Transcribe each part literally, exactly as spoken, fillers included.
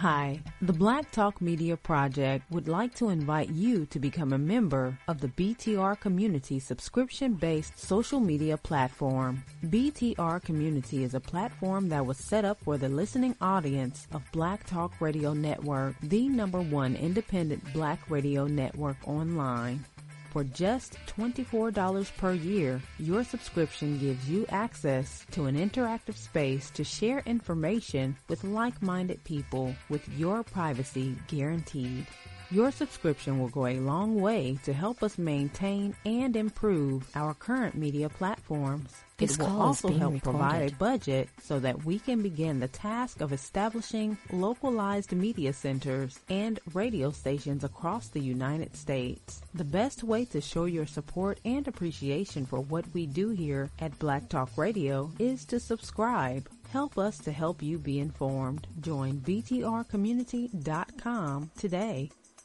Hi, the Black Talk Media Project would like to invite you to become a member of the B T R Community subscription-based social media platform. B T R Community is a platform that was set up for the listening audience of Black Talk Radio Network, the number one independent Black radio network online. For just twenty-four dollars per year, your subscription gives you access to an interactive space to share information with like-minded people with your privacy guaranteed. Your subscription will go a long way to help us maintain and improve our current media platforms. This It will call is also being help recorded. provide a budget so that we can begin the task of establishing localized media centers and radio stations across the United States. The best way to show your support and appreciation for what we do here at Black Talk Radio is to subscribe. Help us to help you be informed. Join B T R community dot com today.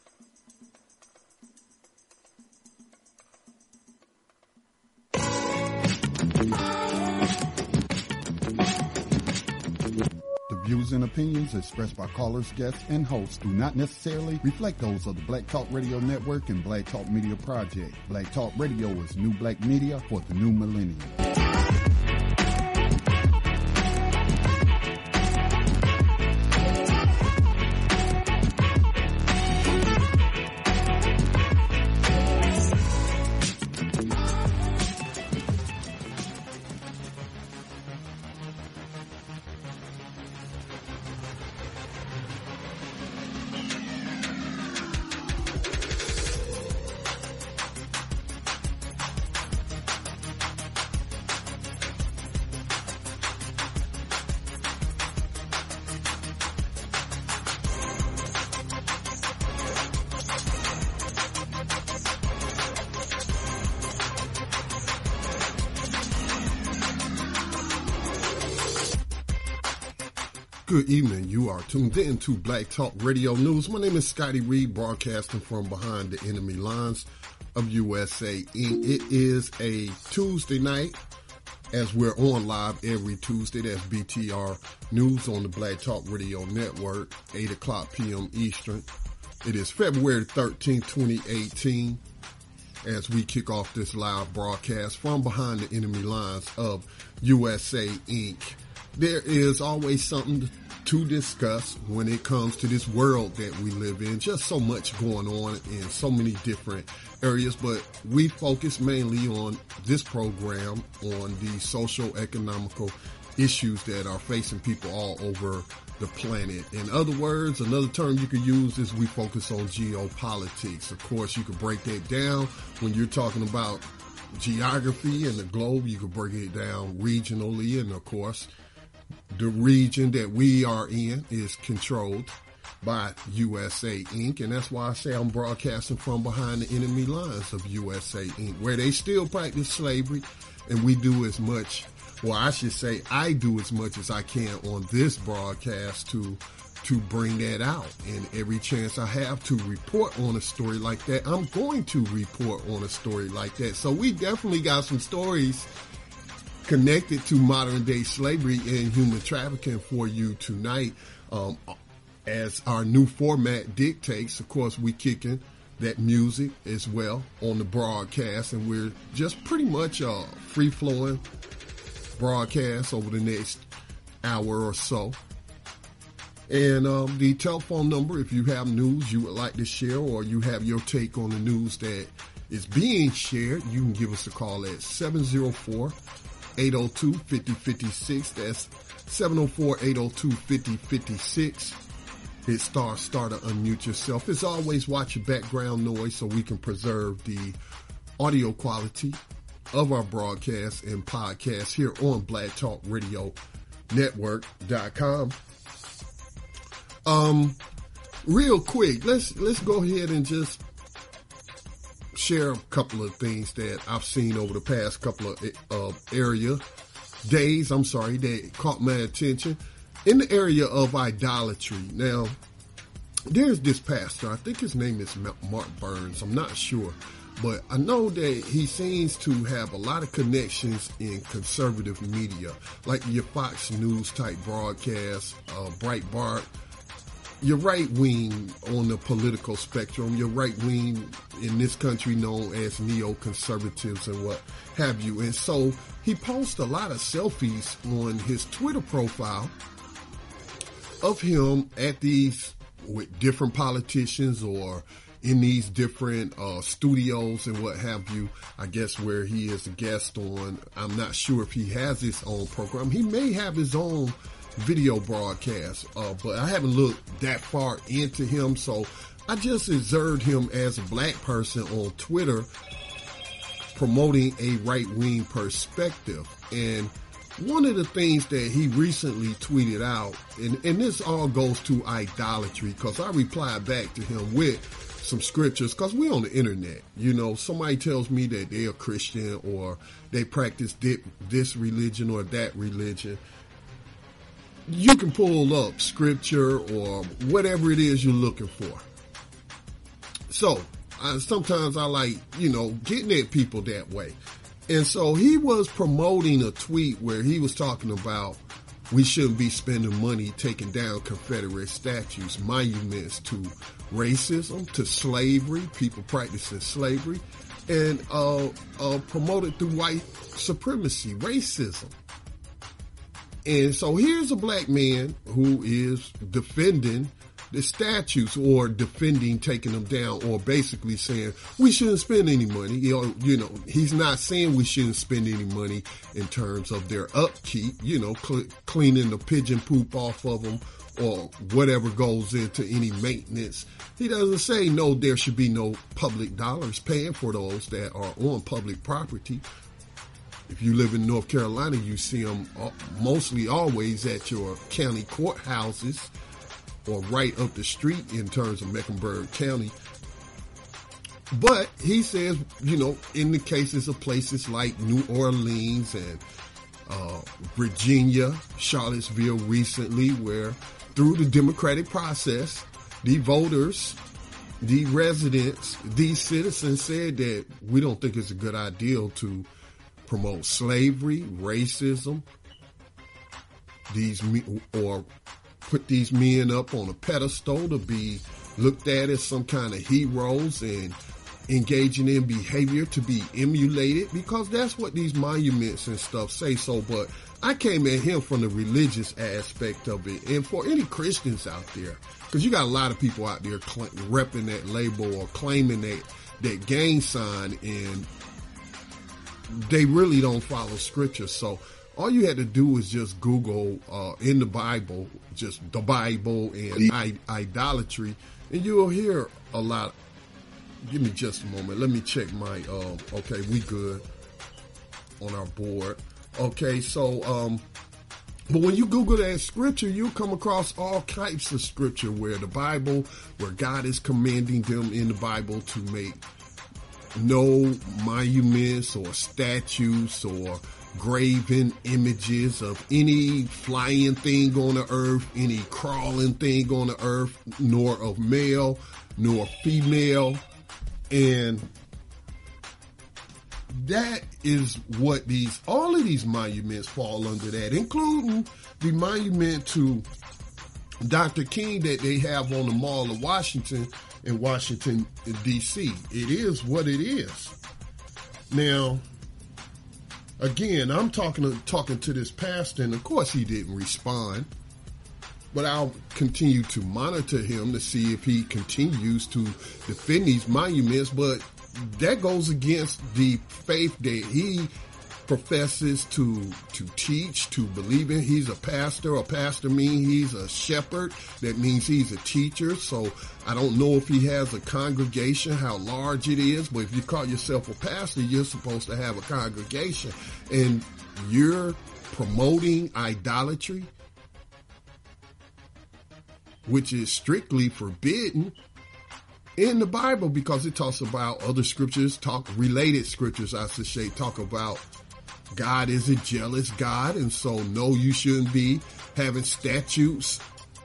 The views and opinions expressed by callers, guests, and hosts do not necessarily reflect those of the Black Talk Radio Network and Black Talk Media Project. Black Talk Radio is new black media for the new millennium. Good evening. You are tuned in to Black Talk Radio News. My name is Scotty Reed, broadcasting from behind the enemy lines of U S A Incorporated. It is a Tuesday night, as we're on live every Tuesday. That's B T R News on the Black Talk Radio Network, eight o'clock p.m. Eastern. It is February thirteenth, twenty eighteen, as we kick off this live broadcast from behind the enemy lines of U S A Incorporated. There is always something to discuss when it comes to this world that we live in. Just so much going on in so many different areas, but we focus mainly on this program on the social, economical issues that are facing people all over the planet. In other words, another term you could use is we focus on geopolitics. Of course, you could break that down when you're talking about geography and the globe. You could break it down regionally, and of course, the region that we are in is controlled by U S A Incorporated, and that's why I say I'm broadcasting from behind the enemy lines of U S A Incorporated, where they still practice slavery, and we do as much, well, I should say I do as much as I can on this broadcast to to bring that out. And every chance I have to report on a story like that, I'm going to report on a story like that. So we definitely got some stories connected to modern day slavery and human trafficking for you tonight. Um, as our new format dictates, of course, we kicking that music as well on the broadcast, and we're just pretty much a free flowing broadcast over the next hour or so. And um, the telephone number, if you have news you would like to share, or you have your take on the news that is being shared, you can give us a call at seven oh four, eight oh two, five oh five six. That's seven oh four, eight oh two, five oh five six. Hit star star to unmute yourself. As always, watch your background noise so we can preserve the audio quality of our broadcast and podcast here on Black Talk Radio Network dot com. Um, real quick, let's let's go ahead and just share a couple of things that I've seen over the past couple of uh, area days. I'm sorry, that caught my attention in the area of idolatry. Now, there's this pastor. I think his name is Mark Burns. I'm not sure, but I know that he seems to have a lot of connections in conservative media, like your Fox News type broadcasts, uh, Breitbart, your right wing on the political spectrum, your right wing in this country known as neoconservatives and what have you. And so he posts a lot of selfies on his Twitter profile of him at these with different politicians or in these different uh, studios and what have you, I guess where he is a guest on. I'm not sure if he has his own program. He may have his own video broadcast, uh, but I haven't looked that far into him. So I just observed him as a black person on Twitter promoting a right-wing perspective. And one of the things that he recently tweeted out, and, and this all goes to idolatry, because I replied back to him with some scriptures, because we're on the internet. You know, somebody tells me that they're a Christian or they practice this religion or that religion. You can pull up scripture or whatever it is you're looking for. So I, sometimes I like, you know, getting at people that way. And so he was promoting a tweet where he was talking about we shouldn't be spending money taking down Confederate statues, monuments to racism, to slavery, people practicing slavery, and uh, uh, promoted through white supremacy, racism. And so here's a black man who is defending the statues or defending taking them down, or basically saying we shouldn't spend any money. You know, you know, he's not saying we shouldn't spend any money in terms of their upkeep, you know, cl- cleaning the pigeon poop off of them or whatever goes into any maintenance. He doesn't say no, there should be no public dollars paying for those that are on public property. If you live in North Carolina, you see them mostly always at your county courthouses or right up the street in terms of Mecklenburg County. But he says, you know, in the cases of places like New Orleans and uh, Virginia, Charlottesville recently, where through the democratic process, the voters, the residents, these citizens said that we don't think it's a good idea to promote slavery, racism, these or put these men up on a pedestal to be looked at as some kind of heroes and engaging in behavior to be emulated, because that's what these monuments and stuff say. So, but I came at him from the religious aspect of it. And for any Christians out there, because you got a lot of people out there cl- repping that label or claiming that, that gang sign, and they really don't follow scripture. So all you had to do is just Google uh, in the Bible, just the Bible and I- idolatry, and you'll hear a lot. Give me just a moment. Let me check my, uh, okay, we good on our board. Okay, so, um, but when you Google that scripture, you'll come across all types of scripture where the Bible, where God is commanding them in the Bible to make no monuments or statues or graven images of any flying thing on the earth, any crawling thing on the earth, nor of male, nor female. And that is what these, all of these monuments fall under that, including the monument to Doctor King that they have on the Mall of Washington in Washington, D C. It is what it is. Now, again, I'm talking to, talking to this pastor, and of course he didn't respond, but I'll continue to monitor him to see if he continues to defend these monuments. But that goes against the faith that he professes to to teach, to believe in. He's a pastor. A pastor means he's a shepherd. That means he's a teacher. So I don't know if he has a congregation, how large it is, but if you call yourself a pastor, you're supposed to have a congregation. And you're promoting idolatry, which is strictly forbidden in the Bible, because it talks about other scriptures, talk related scriptures, I should say, talk about God is a jealous God, and so no, you shouldn't be having statues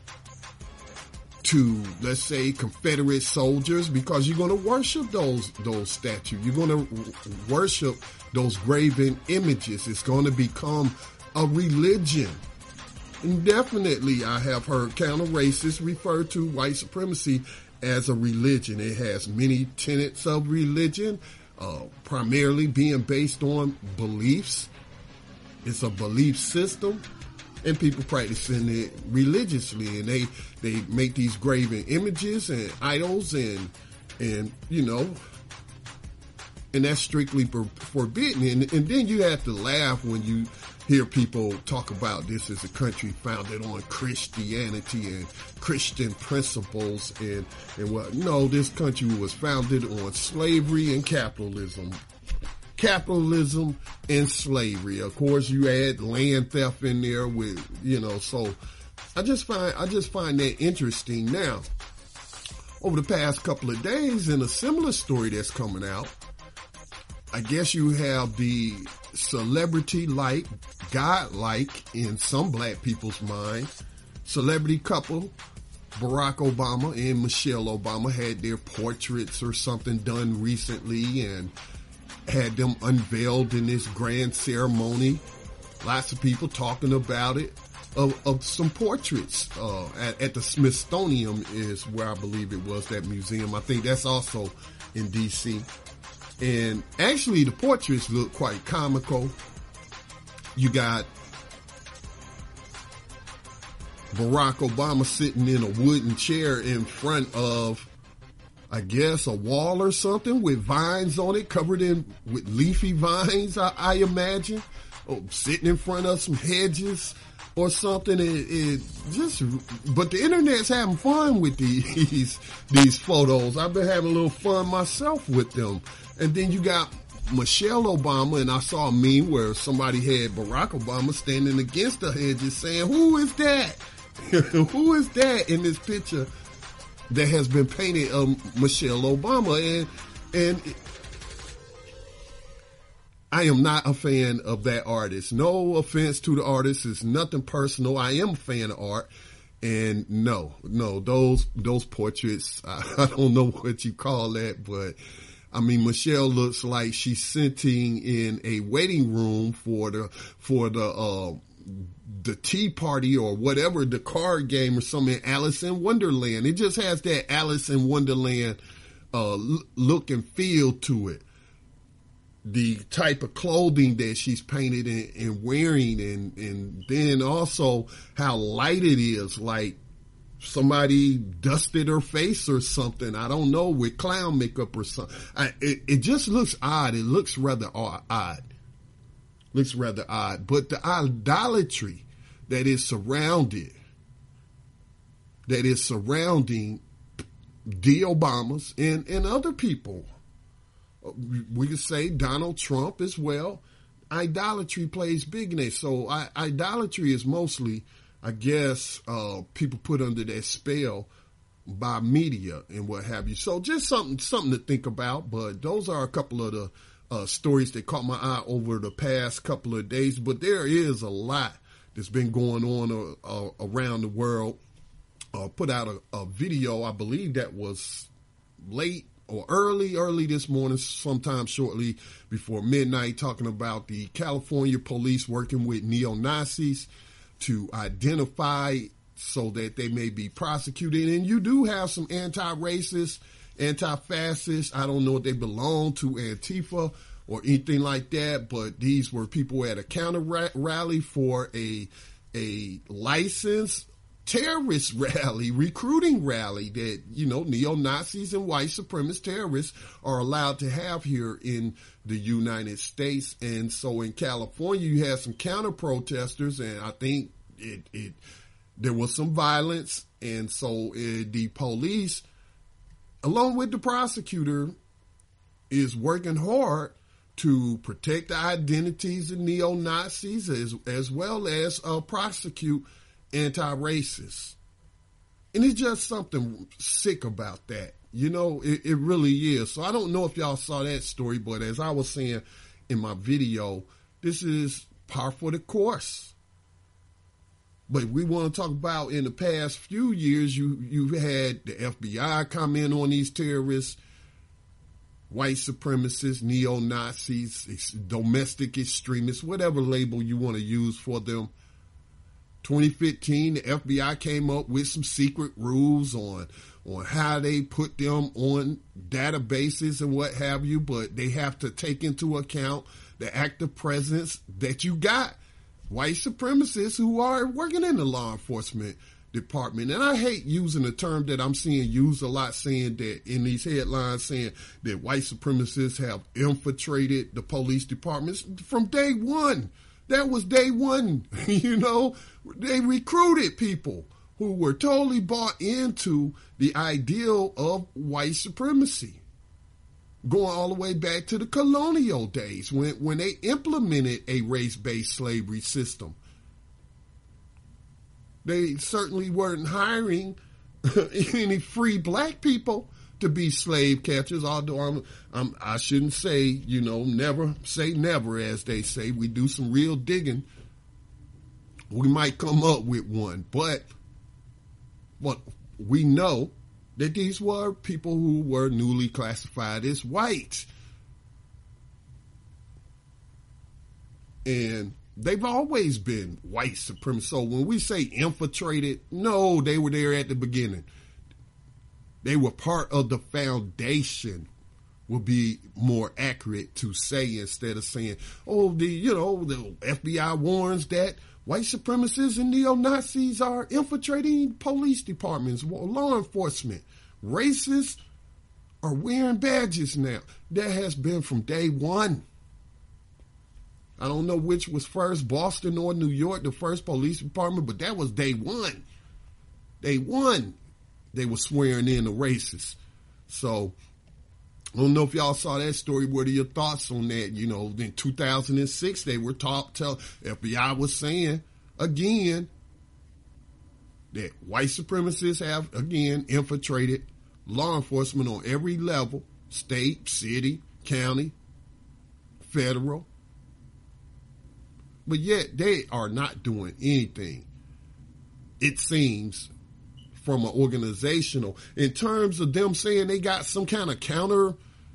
to, let's say, Confederate soldiers, because you're going to worship those those statues. You're going to worship those graven images. It's going to become a religion. And definitely, I have heard counter-racists refer to white supremacy as a religion. It has many tenets of religion, uh, primarily being based on beliefs. It's a belief system, and people practicing it religiously, and they they make these graven images and idols, and and you know, and that's strictly for, forbidden. And, and then you have to laugh when you hear people talk about this as a country founded on Christianity and Christian principles, and and what? No, this country was founded on slavery and capitalism. Capitalism and slavery. Of course, you add land theft in there with, you know, so I just find, I just find that interesting. Now, over the past couple of days, in a similar story that's coming out, I guess you have the celebrity-like, God-like, in some black people's mind, celebrity couple, Barack Obama and Michelle Obama had their portraits or something done recently, and had them unveiled in this grand ceremony. Lots of people talking about it, of, of some portraits uh, at, at the Smithsonian is where I believe it was, that museum. I think that's also in D C. And actually the portraits look quite comical. You got Barack Obama sitting in a wooden chair in front of, I guess, a wall or something with vines on it, covered in with leafy vines, I, I imagine. Or sitting in front of some hedges or something. It, it just, but the internet's having fun with these, these photos. I've been having a little fun myself with them. And then you got Michelle Obama, and I saw a meme where somebody had Barack Obama standing against the hedges saying, "Who is that? Who is that in this picture that has been painted of Michelle Obama?" And, and I am not a fan of that artist. No offense to the artist. It's nothing personal. I am a fan of art. And no, no, those, those portraits, I, I don't know what you call that, but I mean, Michelle looks like she's sitting in a waiting room for the, for the, uh, the tea party or whatever, the card game or something, Alice in Wonderland. It just has that Alice in Wonderland, uh, look and feel to it. The type of clothing that she's painted and, and wearing, and, and then also how light it is, like somebody dusted her face or something. I don't know, with clown makeup or something. I, it, it just looks odd. It looks rather odd. Looks rather odd. But the idolatry that is surrounded, that is surrounding the Obamas and, and other people, we could say Donald Trump as well. Idolatry plays big in it. So I, idolatry is mostly, I guess, uh, people put under that spell by media and what have you. So just something, something to think about. But those are a couple of the uh, stories that caught my eye over the past couple of days. But there is a lot that's been going on uh, uh, around the world. Uh, put out a, a video, I believe that was late or early, early this morning, sometime shortly before midnight, talking about the California police working with neo-Nazis to identify so that they may be prosecuted. And you do have some anti-racist, anti-fascist. I don't know if they belong to Antifa or anything like that, but these were people at a counter rally for a, a licensed terrorist rally, recruiting rally that, you know, neo-Nazis and white supremacist terrorists are allowed to have here in the United States. And so in California, you had some counter protesters, and I think it, it, there was some violence. And so uh, the police, along with the prosecutor, is working hard to protect the identities of neo-Nazis as, as well as uh, prosecute anti-racist. And it's just something sick about that. You know, it, it really is. So I don't know if y'all saw that story, but as I was saying in my video, this is par for the course. But we want to talk about in the past few years, you, you had the F B I come in on these terrorists, white supremacists, neo-Nazis, domestic extremists, whatever label you want to use for them. twenty fifteen, the F B I came up with some secret rules on on how they put them on databases and what have you, but they have to take into account the active presence that you got white supremacists who are working in the law enforcement department. And I hate using a term that I'm seeing used a lot, saying that in these headlines, saying that white supremacists have infiltrated the police departments from day one. That was day one. You know, they recruited people who were totally bought into the ideal of white supremacy, going all the way back to the colonial days when, when they implemented a race-based slavery system. They certainly weren't hiring any free black people to be slave catchers, although I'm, I'm, I shouldn't say, you know, never say never, as they say. We do some real digging. We might come up with one, but what we know that these were people who were newly classified as white. And they've always been white supremacists. So when we say infiltrated, no, they were there at the beginning. They were part of the foundation, would be more accurate to say, instead of saying, oh, the, you know, the F B I warns that white supremacists and neo-Nazis are infiltrating police departments, law enforcement. Racists are wearing badges now. That has been from day one. I don't know which was first, Boston or New York, the first police department, but that was day one. Day one, they were swearing in the racists. So I don't know if y'all saw that story. What are your thoughts on that? You know, in two thousand six, they were taught, tell, F B I was saying again that white supremacists have, again, infiltrated law enforcement on every level, state, city, county, federal. But yet they are not doing anything, it seems, from an organizational, in terms of them saying they got some kind of counter,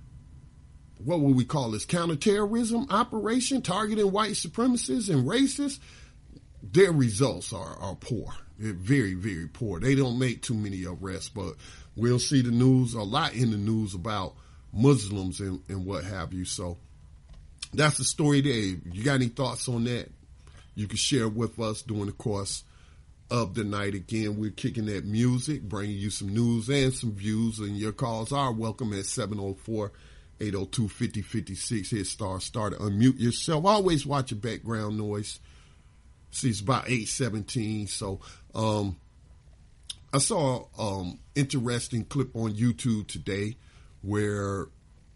what would we call this, counterterrorism operation targeting white supremacists and racists. Their results are, are poor. They're very, very poor. They don't make too many arrests, but we'll see the news, a lot in the news about Muslims and, and what have you. So that's the story there. You got any thoughts on that? You can share with us during the course of the night. Again, we're kicking that music, bringing you some news and some views, and your calls are welcome at seven oh four, eight oh two, five oh five six. Hit star, star to unmute yourself. Always watch your background noise. See, it's about eight seventeen. So, um, I saw um interesting clip on YouTube today where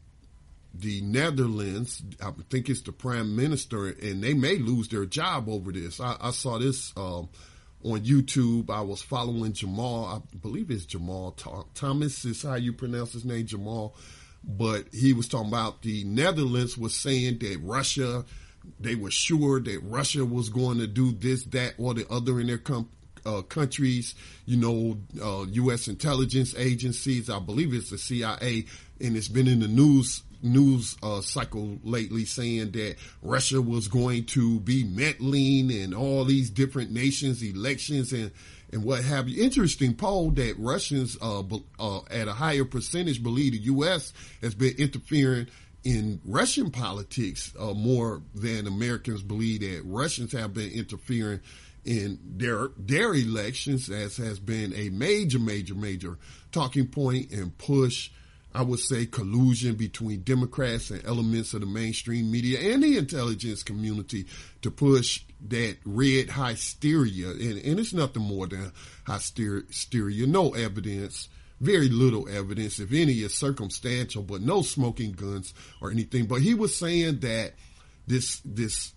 the Netherlands, I think it's the prime minister, and they may lose their job over this. I, I saw this um, on YouTube. I was following Jamal. I believe it's Jamal Thomas is how you pronounce his name, Jamal. But he was talking about the Netherlands was saying that Russia, they were sure that Russia was going to do this, that, or the other in their com- uh, countries. You know, uh, U S intelligence agencies, I believe it's the C I A, and it's been in the news news uh, cycle lately saying that Russia was going to be meddling in all these different nations' elections and, and what have you. Interesting poll that Russians uh, uh, at a higher percentage believe the U S has been interfering in Russian politics uh, more than Americans believe that Russians have been interfering in their their elections, as has been a major, major, major talking point and push, I would say, collusion between Democrats and elements of the mainstream media and the intelligence community to push that red hysteria. And, and it's nothing more than hysteria. No evidence, very little evidence, if any, is circumstantial, but no smoking guns or anything. But he was saying that this, this,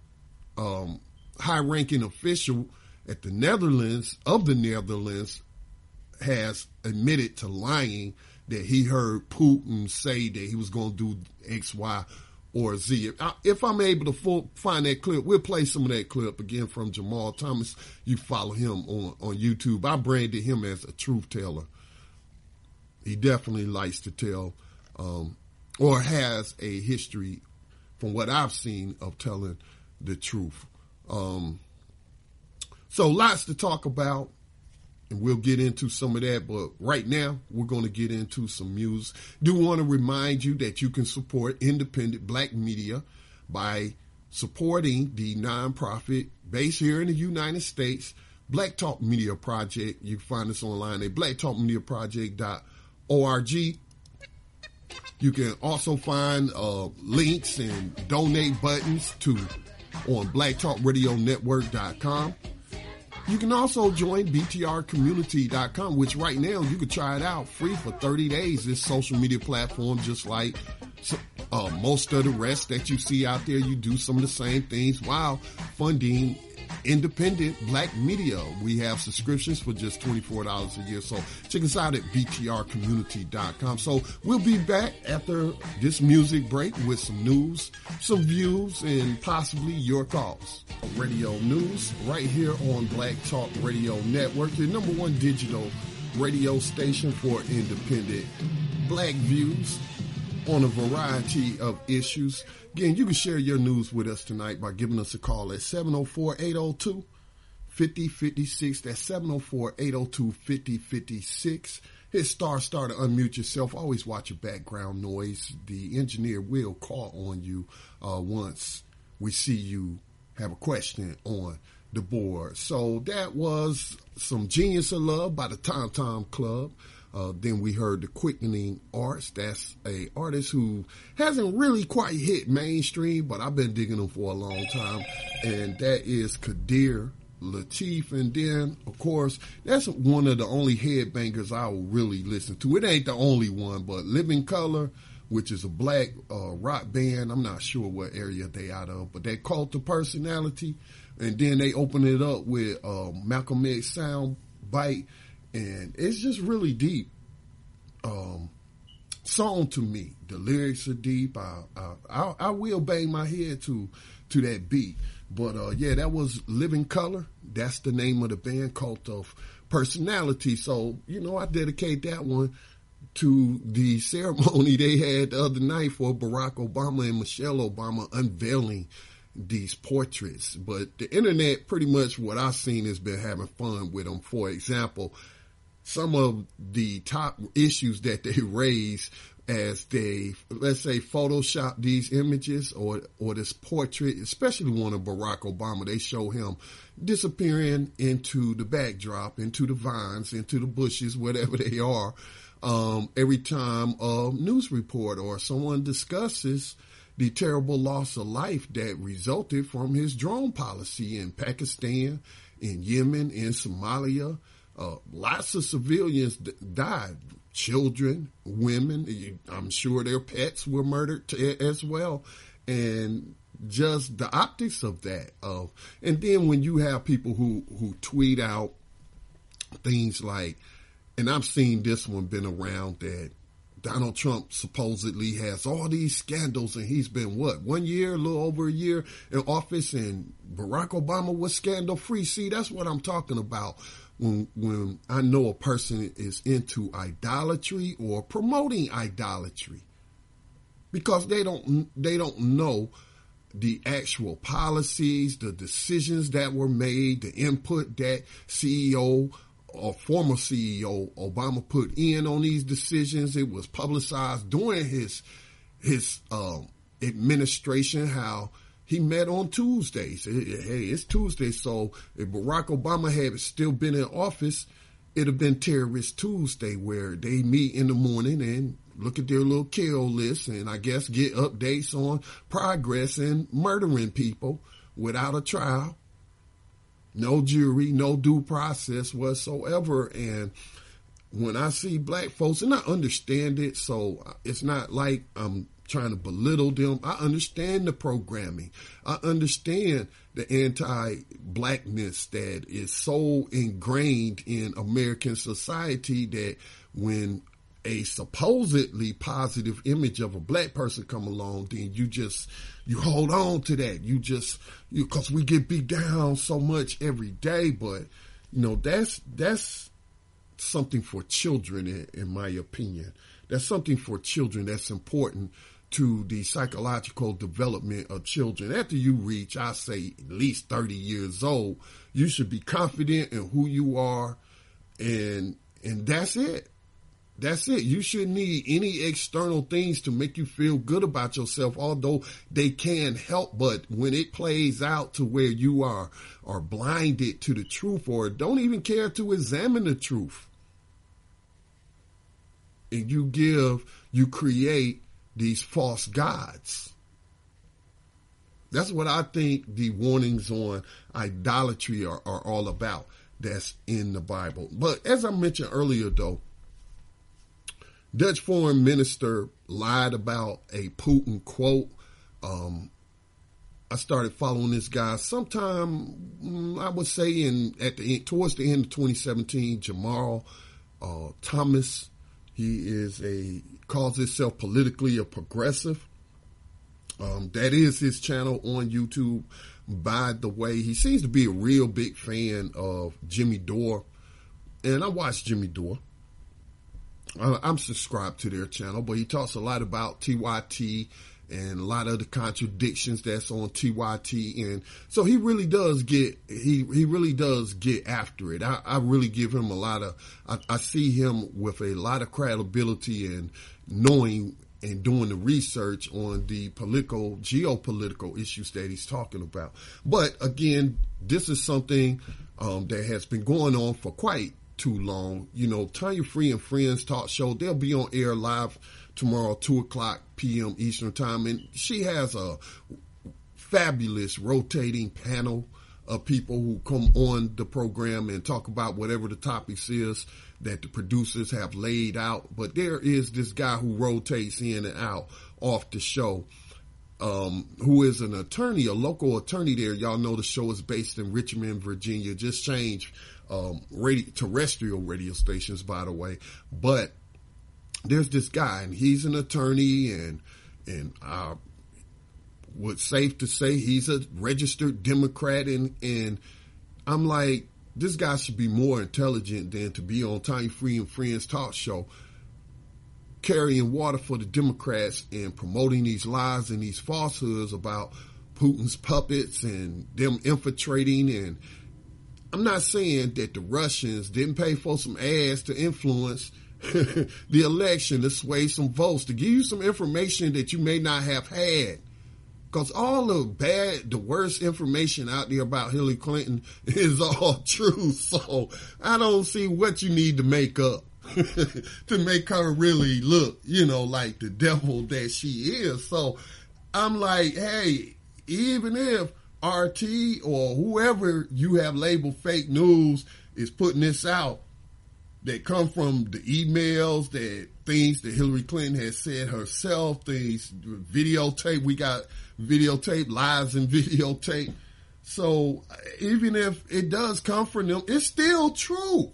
um, high-ranking official at the Netherlands, of the Netherlands, has admitted to lying, that he heard Putin say that he was going to do X, Y, or Z. If, I, if I'm able to full, find that clip, we'll play some of that clip again from Jamal Thomas. You follow him on, on YouTube. I branded him as a truth teller. He definitely likes to tell, um, or has a history, from what I've seen, of telling the truth. Um, So lots to talk about, and we'll get into some of that. But right now, we're going to get into some music. Do want to remind you that you can support independent black media by supporting the nonprofit based here in the United States, Black Talk Media Project. You can find us online at black talk media project dot org. You can also find uh, links and donate buttons to on black talk radio network dot com. You can also join B T R community dot com, which right now you can try it out free for thirty days. This social media platform, just like uh, most of the rest that you see out there, you do some of the same things while funding independent black media. We have subscriptions for just twenty-four dollars a year. So check us out at B T R community dot com. So we'll be back after this music break with some news, some views, and possibly your calls. Radio news right here on Black Talk Radio Network, the number one digital radio station for independent black views on a variety of issues. Again, you can share your news with us tonight by giving us a call at seven oh four, eight oh two, five oh five six. That's seven oh four, eight oh two, five oh five six. Hit star star to unmute yourself. Always watch your background noise. The engineer will call on you uh, once we see you have a question on the board. So that was some Genius of Love by the Tom Tom Club. Uh, then we heard the Quickening Arts. That's a artist who hasn't really quite hit mainstream, but I've been digging him for a long time. And that is Kadir Latif. And then, of course, that's one of the only headbangers I will really listen to. It ain't the only one, but Living Color, which is a black uh, rock band. I'm not sure what area they out of, but they Cult of Personality. And then they open it up with uh, Malcolm X Sound Bite. And it's just really deep um, song to me. The lyrics are deep. I, I, I, I will bang my head to to that beat. But, uh, yeah, that was Living Color. That's the name of the band, Cult of Personality. So, you know, I dedicate that one to the ceremony they had the other night for Barack Obama and Michelle Obama unveiling these portraits. But the internet, pretty much what I've seen, has been having fun with them. For example, some of the top issues that they raise as they, let's say, Photoshop these images or or this portrait, especially one of Barack Obama. They show him disappearing into the backdrop, into the vines, into the bushes, whatever they are, um, every time a news report or someone discusses the terrible loss of life that resulted from his drone policy in Pakistan, in Yemen, in Somalia. Uh, lots of civilians d- died. Children, women, I'm sure their pets were murdered t- as well. And just the optics of that. Of, and then when you have people who, who tweet out things like, and I've seen this one been around, that Donald Trump supposedly has all these scandals, and he's been, what, one year, a little over a year in office, and Barack Obama was scandal free. See, that's what I'm talking about. When when I know a person is into idolatry or promoting idolatry, because they don't they don't know the actual policies, the decisions that were made, the input that C E O or former C E O Obama put in on these decisions. It was publicized during his his um, administration, how he met on Tuesdays. Hey, it's Tuesday, so if Barack Obama had still been in office, it'd have been Terrorist Tuesday, where they meet in the morning and look at their little kill list and I guess get updates on progress in murdering people without a trial, no jury, no due process whatsoever. And when I see black folks, and I understand it, so it's not like I'm trying to belittle them. I understand the programming. I understand the anti-blackness that is so ingrained in American society that when a supposedly positive image of a black person come along, then you just, you hold on to that. You just, you, cause we get beat down so much every day. But, you know, that's, that's something for children, in, in my opinion. That's something for children that's important to the psychological development of children. After you reach, I say, at least thirty years old, you should be confident in who you are, and and that's it. That's it. You shouldn't need any external things to make you feel good about yourself, although they can help. But when it plays out to where you are, are blinded to the truth or don't even care to examine the truth, and you give, you create these false gods. That's what I think the warnings on idolatry are, are all about. That's in the Bible. But as I mentioned earlier, though, Dutch foreign minister lied about a Putin quote. Um, I started following this guy sometime, I would say, in at the towards the end of twenty seventeen. Jamal uh, Thomas, he is a calls himself politically a progressive. Um, that is his channel on YouTube. By the way, he seems to be a real big fan of Jimmy Dore, and I watch Jimmy Dore. I'm subscribed to their channel, but he talks a lot about T Y T and a lot of the contradictions that's on T Y T. And so he really does get, he, he really does get after it. I, I really give him a lot of, I, I see him with a lot of credibility and knowing and doing the research on the political, geopolitical issues that he's talking about. But again, this is something um, that has been going on for quite too long. You know, Tanya Free and Friends talk show, they'll be on air live tomorrow, two o'clock p.m. Eastern time. And she has a fabulous rotating panel of people who come on the program and talk about whatever the topics is that the producers have laid out. But there is this guy who rotates in and out off the show, um, who is an attorney, a local attorney there. Y'all know the show is based in Richmond, Virginia. Just changed um, radio, terrestrial radio stations, by the way. But there's this guy, and he's an attorney, and and uh, would safe to say he's a registered Democrat, and and I'm like, this guy should be more intelligent than to be on Tanya Free and Friends talk show, carrying water for the Democrats and promoting these lies and these falsehoods about Putin's puppets and them infiltrating. And I'm not saying that the Russians didn't pay for some ads to influence the election, to sway some votes, to give you some information that you may not have had. Because all the bad, the worst information out there about Hillary Clinton is all true. So I don't see what you need to make up to make her really look, you know, like the devil that she is. So I'm like, hey, even if R T or whoever you have labeled fake news is putting this out, that come from the emails, that things that Hillary Clinton has said herself, things, videotape, we got videotape, lies and videotape. So even if it does come from them, it's still true.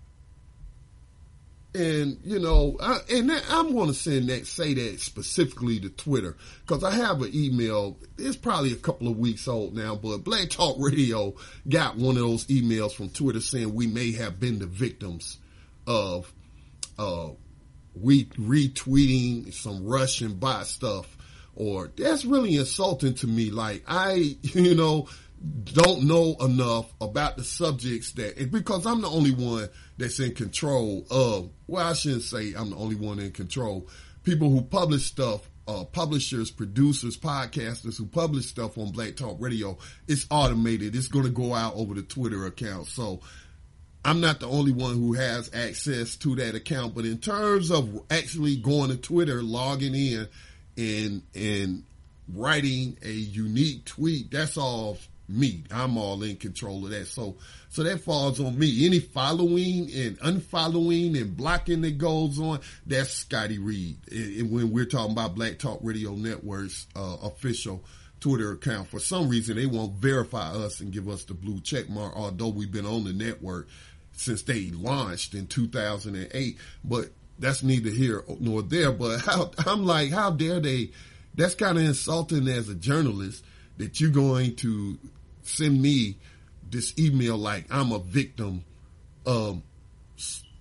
And, you know, I, and that, I'm going to send that, say that specifically to Twitter, because I have an email. It's probably a couple of weeks old now, but Black Talk Radio got one of those emails from Twitter saying we may have been the victims of uh, we retweeting some Russian bot stuff. Or that's really insulting to me. Like, I, you know, don't know enough about the subjects that, because I'm the only one that's in control of, well, I shouldn't say I'm the only one in control. People who publish stuff, uh, publishers, producers, podcasters who publish stuff on Black Talk Radio, it's automated. It's going to go out over the Twitter account. So I'm not the only one who has access to that account. But in terms of actually going to Twitter, logging in, and and writing a unique tweet, that's all me. I'm all in control of that. So so that falls on me. Any following and unfollowing and blocking that goes on, that's Scotty Reed. And when we're talking about Black Talk Radio Network's uh, official Twitter account, for some reason they won't verify us and give us the blue check mark, although we've been on the network since they launched in two thousand eight. But that's neither here nor there. But how, I'm like, how dare they? That's kind of insulting as a journalist that you're going to send me this email like I'm a victim of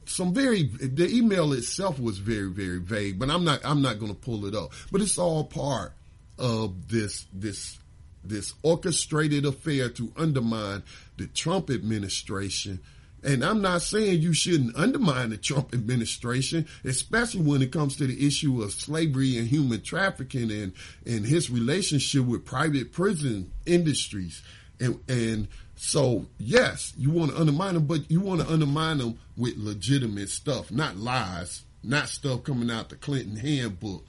some very, the email itself was very, very vague, but I'm not, I'm not going to pull it up. But it's all part of this, this, this orchestrated affair to undermine the Trump administration. And I'm not saying you shouldn't undermine the Trump administration, especially when it comes to the issue of slavery and human trafficking and, and his relationship with private prison industries. And, and so, yes, you want to undermine them, but you want to undermine them with legitimate stuff, not lies, not stuff coming out the Clinton handbook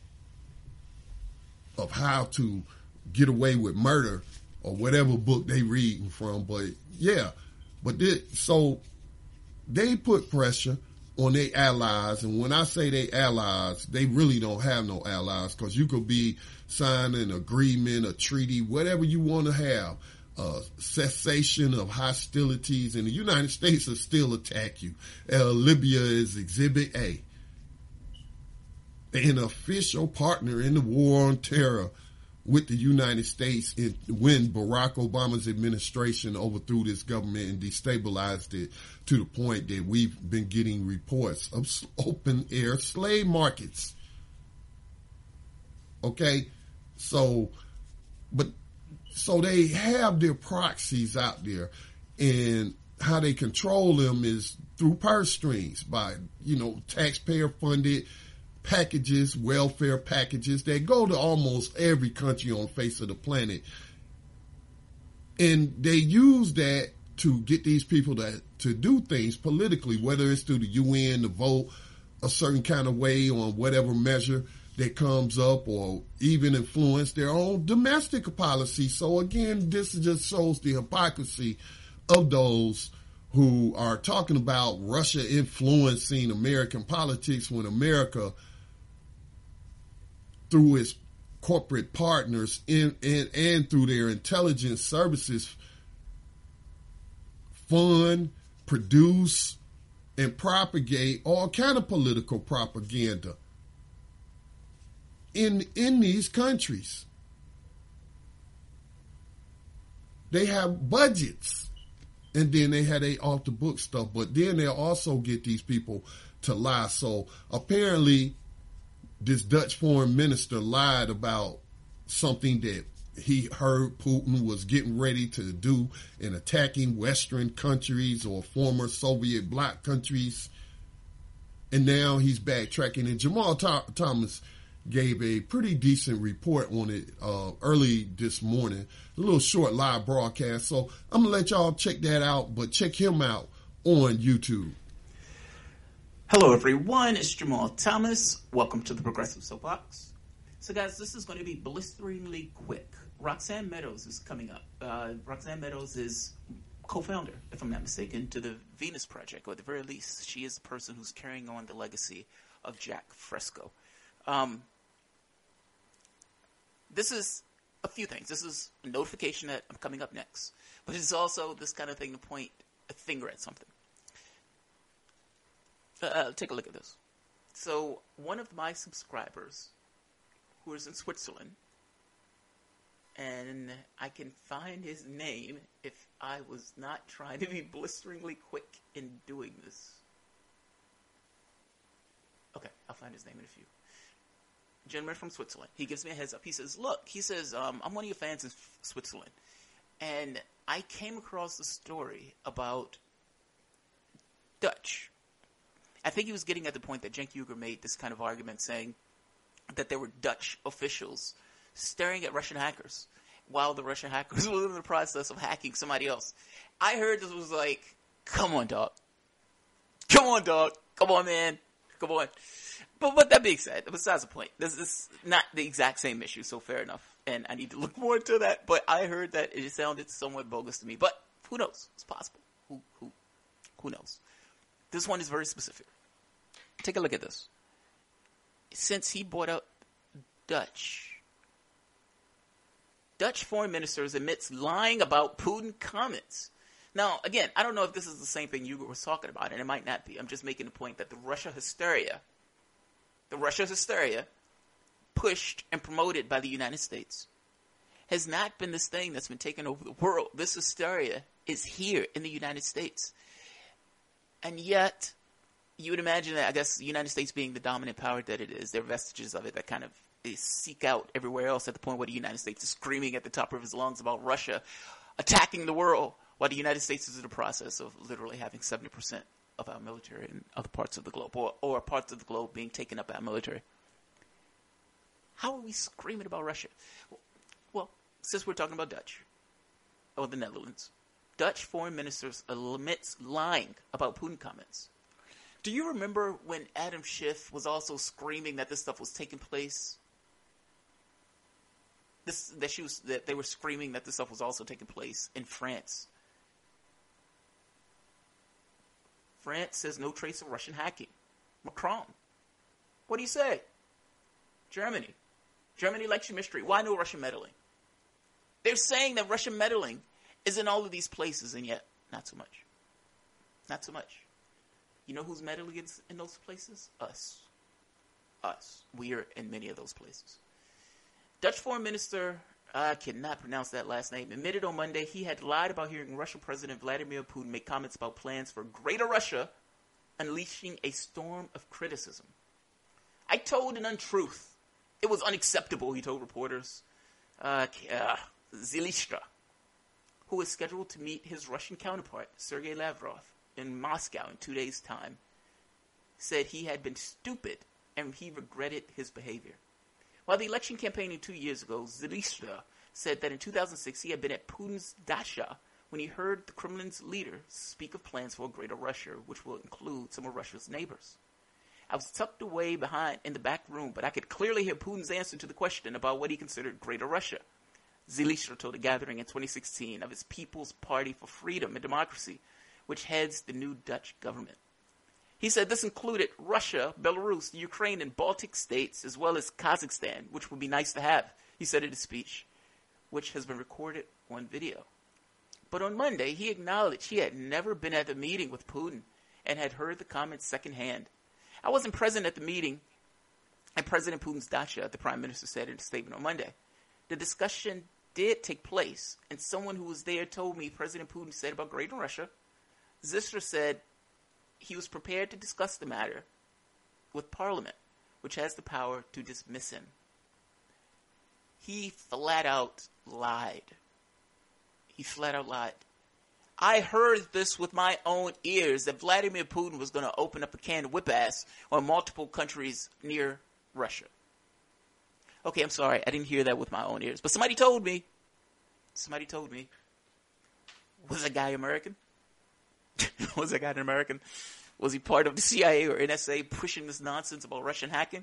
of how to get away with murder or whatever book they reading from. But, yeah. But they, so they put pressure on their allies. And when I say they allies, they really don't have no allies, because you could be signing an agreement, a treaty, whatever you want to have, uh, cessation of hostilities, and the United States will still attack you. Uh, Libya is Exhibit A. An official partner in the war on terror with the United States in, when Barack Obama's administration overthrew this government and destabilized it to the point that we've been getting reports of open air slave markets. Okay. So, but, so they have their proxies out there, and how they control them is through purse strings by, you know, taxpayer funded packages, welfare packages that go to almost every country on the face of the planet. And they use that to get these people to, to do things politically, whether it's through the U N to vote a certain kind of way on whatever measure that comes up, or even influence their own domestic policy. So again, this just shows the hypocrisy of those who are talking about Russia influencing American politics, when America, through its corporate partners in, in, and through their intelligence services, fund, produce, and propagate all kind of political propaganda in in these countries. They have budgets, and then they have they off the book stuff, but then they'll also get these people to lie. So apparently this Dutch foreign minister lied about something that he heard Putin was getting ready to do in attacking Western countries or former Soviet bloc countries. And now he's backtracking. And Jamal Th- Thomas gave a pretty decent report on it uh, early this morning, a little short live broadcast. So I'm going to let y'all check that out, but check him out on YouTube. Hello, everyone. It's Jamal Thomas. Welcome to the Progressive Soapbox. So, guys, this is going to be blisteringly quick. Roxanne Meadows is coming up. Uh, Roxanne Meadows is co-founder, if I'm not mistaken, to the Venus Project, or at the very least, she is the person who's carrying on the legacy of Jack Fresco. Um, this is a few things. This is a notification that I'm coming up next, but it's also this kind of thing to point a finger at something. Uh, take a look at this. So, one of my subscribers, who is in Switzerland, and I can find his name if I was not trying to be blisteringly quick in doing this. Okay, I'll find his name in a few. Gentleman from Switzerland. He gives me a heads up. He says, look, he says, um, I'm one of your fans in Switzerland, and I came across the story about Dutch. I think he was getting at the point that Cenk Uygur made this kind of argument, saying that there were Dutch officials staring at Russian hackers while the Russian hackers were in the process of hacking somebody else. I heard this was like, come on, dog. Come on, dog. Come on, man. Come on. But with that being said, besides the point, this is not the exact same issue, so fair enough. And I need to look more into that. But I heard that it sounded somewhat bogus to me. But who knows? It's possible. Who, who, who knows? This one is very specific. Take a look at this. Since he bought out Dutch, Dutch foreign ministers admits lying about Putin comments. Now, again, I don't know if this is the same thing Uygur was talking about, and it might not be. I'm just making the point that the Russia hysteria, the Russia hysteria pushed and promoted by the United States, has not been this thing that's been taking over the world. This hysteria is here in the United States. And yet, you would imagine that, I guess, the United States being the dominant power that it is, there are vestiges of it that kind of seek out everywhere else, at the point where the United States is screaming at the top of his lungs about Russia attacking the world, while the United States is in the process of literally having seventy percent of our military in other parts of the globe, or, or parts of the globe being taken up by our military. How are we screaming about Russia? Well, since we're talking about Dutch, or the Netherlands, Dutch foreign ministers admits lying about Putin comments. Do you remember when Adam Schiff was also screaming that this stuff was taking place? This that she was that they were screaming that this stuff was also taking place in France. France says no trace of Russian hacking. Macron, what do you say? Germany, Germany election mystery. Why no Russian meddling? They're saying that Russian meddling is in all of these places, and yet not so much. Not so much. You know who's meddling in, in those places? Us. Us. We are in many of those places. Dutch Foreign Minister, I cannot pronounce that last name, admitted on Monday he had lied about hearing Russian President Vladimir Putin make comments about plans for Greater Russia, unleashing a storm of criticism. I told an untruth. It was unacceptable, he told reporters. Uh, uh, Zelensky, who is scheduled to meet his Russian counterpart, Sergei Lavrov, in Moscow in two days' time, said he had been stupid and he regretted his behavior. While the election campaigning two years ago, Zelensky said that in two thousand six he had been at Putin's dacha when he heard the Kremlin's leader speak of plans for a Greater Russia, which will include some of Russia's neighbors. I was tucked away behind in the back room, but I could clearly hear Putin's answer to the question about what he considered Greater Russia. Zelensky told a gathering in twenty sixteen of his People's Party for Freedom and Democracy, which heads the new Dutch government. He said this included Russia, Belarus, the Ukraine, and Baltic states, as well as Kazakhstan, which would be nice to have, he said in his speech, which has been recorded on video. But on Monday, he acknowledged he had never been at the meeting with Putin and had heard the comments secondhand. I wasn't present at the meeting at President Putin's dacha, the Prime Minister said in a statement on Monday. The discussion did take place, and someone who was there told me President Putin said about Greater Russia. Zistra said he was prepared to discuss the matter with Parliament, which has the power to dismiss him. He flat out lied. He flat out lied. I heard this with my own ears, that Vladimir Putin was going to open up a can of whip ass on multiple countries near Russia. Okay, I'm sorry. I didn't hear that with my own ears. But somebody told me. Somebody told me. Was that guy American? Was that guy an American? Was he part of the C I A or N S A pushing this nonsense about Russian hacking?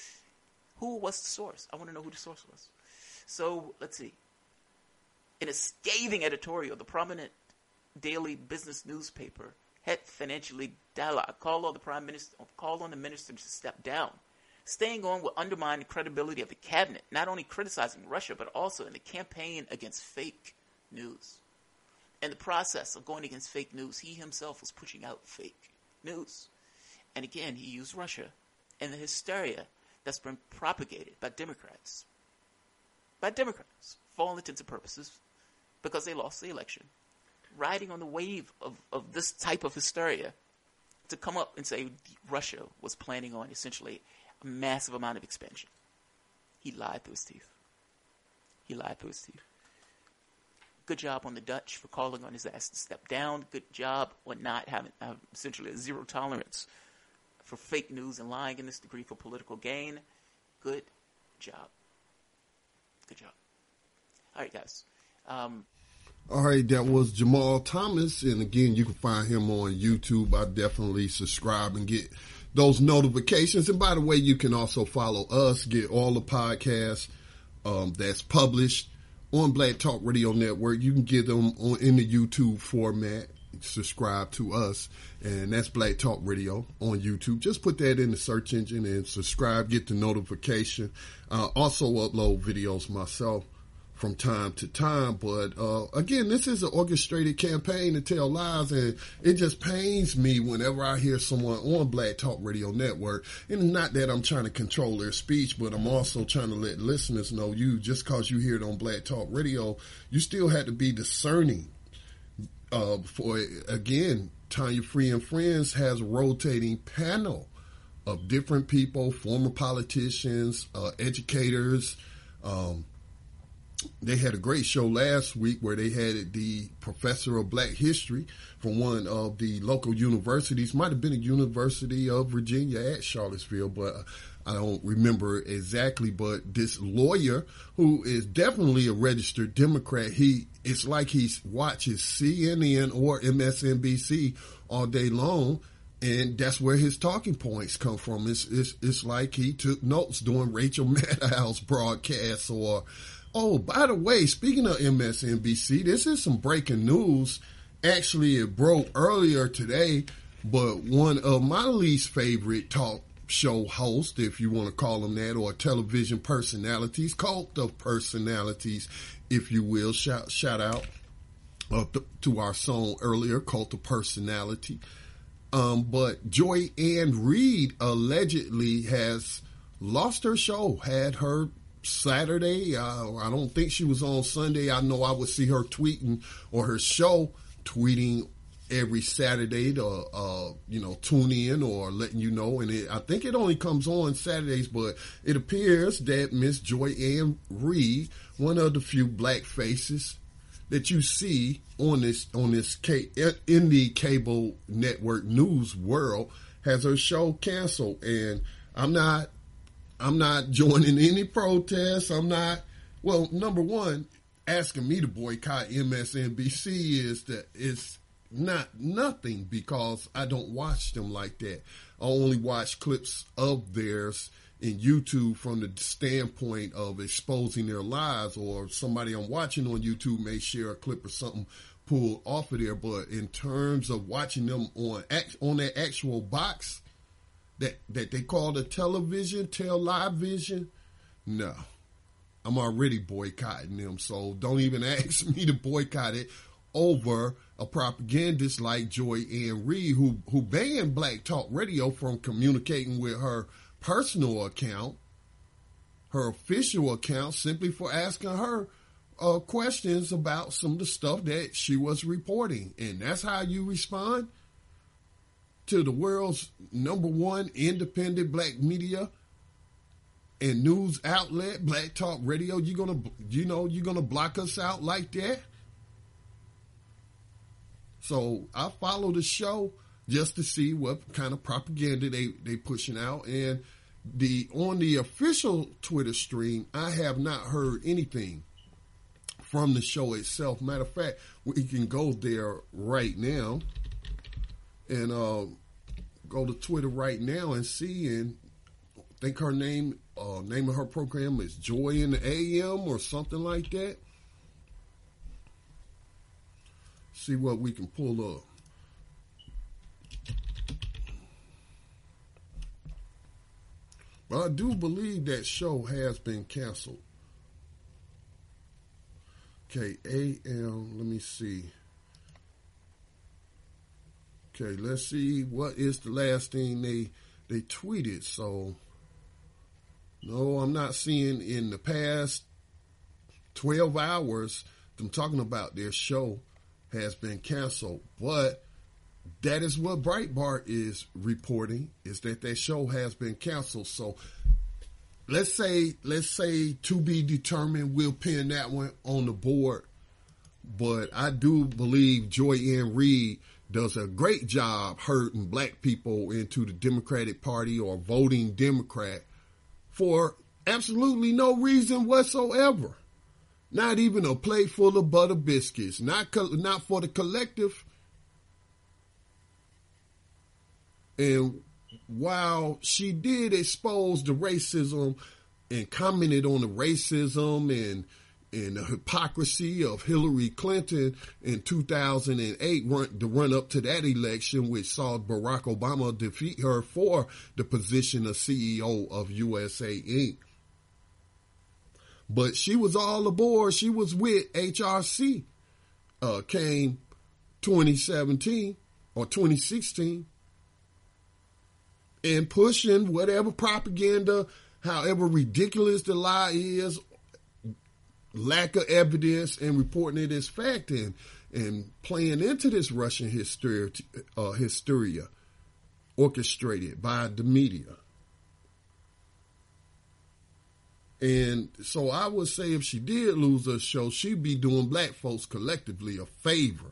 Who was the source? I want to know who the source was. So, let's see. In a scathing editorial, the prominent daily business newspaper, Het Financiële Dagblad, called on the Prime Minister, called on the minister to step down. Staying on will undermine the credibility of the cabinet, not only criticizing Russia, but also in the campaign against fake news. In the process of going against fake news, he himself was pushing out fake news. And again, he used Russia and the hysteria that's been propagated by Democrats. By Democrats, for all intents and purposes, because they lost the election. Riding on the wave of, of this type of hysteria to come up and say Russia was planning on essentially a massive amount of expansion. He lied through his teeth. He lied through his teeth. Good job on the Dutch for calling on his ass to step down. Good job on not having uh, essentially a zero tolerance for fake news and lying in this degree for political gain. Good job. Good job. All right, guys. Um, All right, that was Jamal Thomas. And again, you can find him on YouTube. I definitely subscribe and get those notifications. And by the way, you can also follow us, get all the podcasts um, that's published on Black Talk Radio Network. You can get them on in the YouTube format. Subscribe to us, and that's Black Talk Radio on YouTube. Just put that in the search engine and subscribe, get the notification. Uh, also upload videos myself from time to time. But uh, again, this is an orchestrated campaign to tell lies, and it just pains me whenever I hear someone on Black Talk Radio Network. And not that I'm trying to control their speech, but I'm also trying to let listeners know, you just because you hear it on Black Talk Radio, you still have to be discerning. Uh, for again, Tanya Free and Friends has a rotating panel of different people, former politicians, uh, educators. Um, they had a great show last week where they had the professor of black history from one of the local universities, might have been a University of Virginia at Charlottesville, but I don't remember exactly. But this lawyer, who is definitely a registered Democrat, he it's like he watches C N N or M S N B C all day long, and that's where his talking points come from. It's it's, it's like he took notes during Rachel Maddow's broadcast. Or, oh, by the way, speaking of M S N B C, this is some breaking news. Actually, it broke earlier today, but one of my least favorite talk show hosts, if you want to call them that, or television personalities, cult of personalities, if you will, shout shout out uh, th- to our song earlier, Cult of Personality. Um, but Joy Ann Reid allegedly has lost her show, had her Saturday. Uh, I don't think she was on Sunday. I know I would see her tweeting, or her show tweeting every Saturday to, uh, you know, tune in or letting you know. And it, I think it only comes on Saturdays, but it appears that Miss Joy Ann Reid, one of the few black faces that you see on this, on this, in the cable network news world, has her show canceled. And I'm not, I'm not joining any protests. I'm not, well, number one, asking me to boycott M S N B C is that it's not nothing, because I don't watch them like that. I only watch clips of theirs in YouTube from the standpoint of exposing their lies, or somebody I'm watching on YouTube may share a clip or something pulled off of there. But in terms of watching them on on that actual box that that they call the television, tell live vision, no. I'm already boycotting them, so don't even ask me to boycott it over a propagandist like Joy Ann Reid, who who banned Black Talk Radio from communicating with her personal account, her official account, simply for asking her uh, questions about some of the stuff that she was reporting. And that's how you respond to the world's number one independent black media and news outlet, Black Talk Radio. You gonna, you know, you gonna block us out like that? So I follow the show just to see what kind of propaganda they they pushing out. And the on the official Twitter stream, I have not heard anything from the show itself. Matter of fact, we can go there right now and uh, go to Twitter right now and see. And I think her name, uh, name of her program is Joy in the A M or something like that. See what we can pull up. But I do believe that show has been canceled. Okay, A M, let me see. Okay, let's see what is the last thing they they tweeted. So, no, I'm not seeing in the past twelve hours them talking about their show has been canceled. But that is what Breitbart is reporting, is that that show has been canceled. So let's say, let's say to be determined, we'll pin that one on the board. But I do believe Joy Ann Reid does a great job herding black people into the Democratic Party or voting Democrat for absolutely no reason whatsoever. Not even a plate full of butter biscuits. Not co- not for the collective. And while she did expose the racism and commented on the racism and and the hypocrisy of Hillary Clinton in two thousand eight, run, the run up to that election, which saw Barack Obama defeat her for the position of C E O of U S A Incorporated. But she was all aboard. She was with H R C. Uh, came twenty seventeen or twenty sixteen. And pushing whatever propaganda, however ridiculous the lie is, lack of evidence, and reporting it as fact. And, and playing into this Russian hysteria, uh, hysteria orchestrated by the media. And so I would say if she did lose her show, she'd be doing black folks collectively a favor.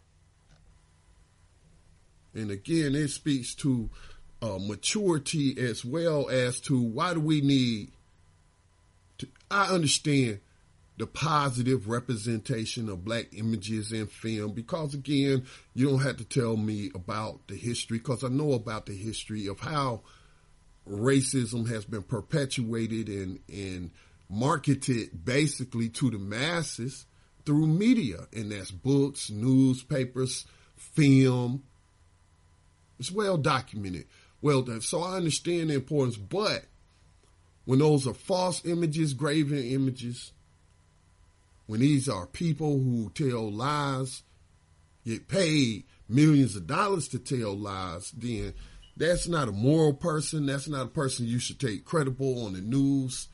And again, it speaks to uh, maturity as well as to why do we need to, I understand the positive representation of black images in film, because again, you don't have to tell me about the history, because I know about the history of how racism has been perpetuated and, and marketed basically to the masses through media, and that's books, newspapers, film. It's well documented. Well done. So I understand the importance, but when those are false images, graven images, when these are people who tell lies, get paid millions of dollars to tell lies, then that's not a moral person. That's not a person you should take credible on the news.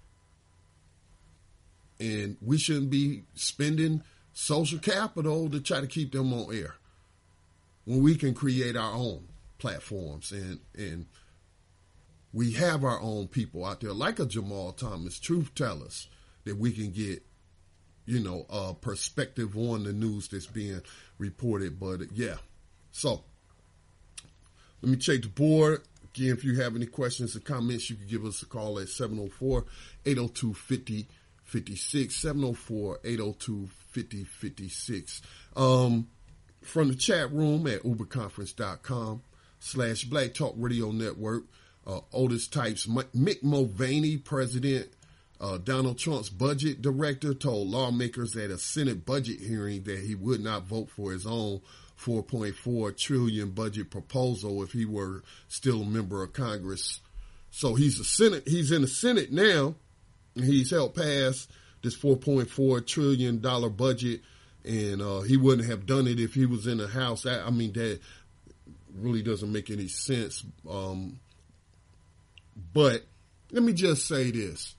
And we shouldn't be spending social capital to try to keep them on air when we can create our own platforms. And, and we have our own people out there like a Jamal Thomas, truth tellers, that we can get, you know, a perspective on the news that's being reported. But yeah, so let me check the board. Again, if you have any questions or comments, you can give us a call at seven oh four, eight oh two, five oh five six, seven oh four, eight oh two, five oh five six. Um, from the chat room at uberconference.com slash Black Talk Radio Network, uh, Otis types, Mick Mulvaney, president, Uh, Donald Trump's budget director, told lawmakers at a Senate budget hearing that he would not vote for his own four point four trillion dollars budget proposal if he were still a member of Congress. So he's a Senate, he's in the Senate now, and he's helped pass this four point four trillion dollars budget, and uh, he wouldn't have done it if he was in the House. I, I mean, that really doesn't make any sense. Um, but let me just say this.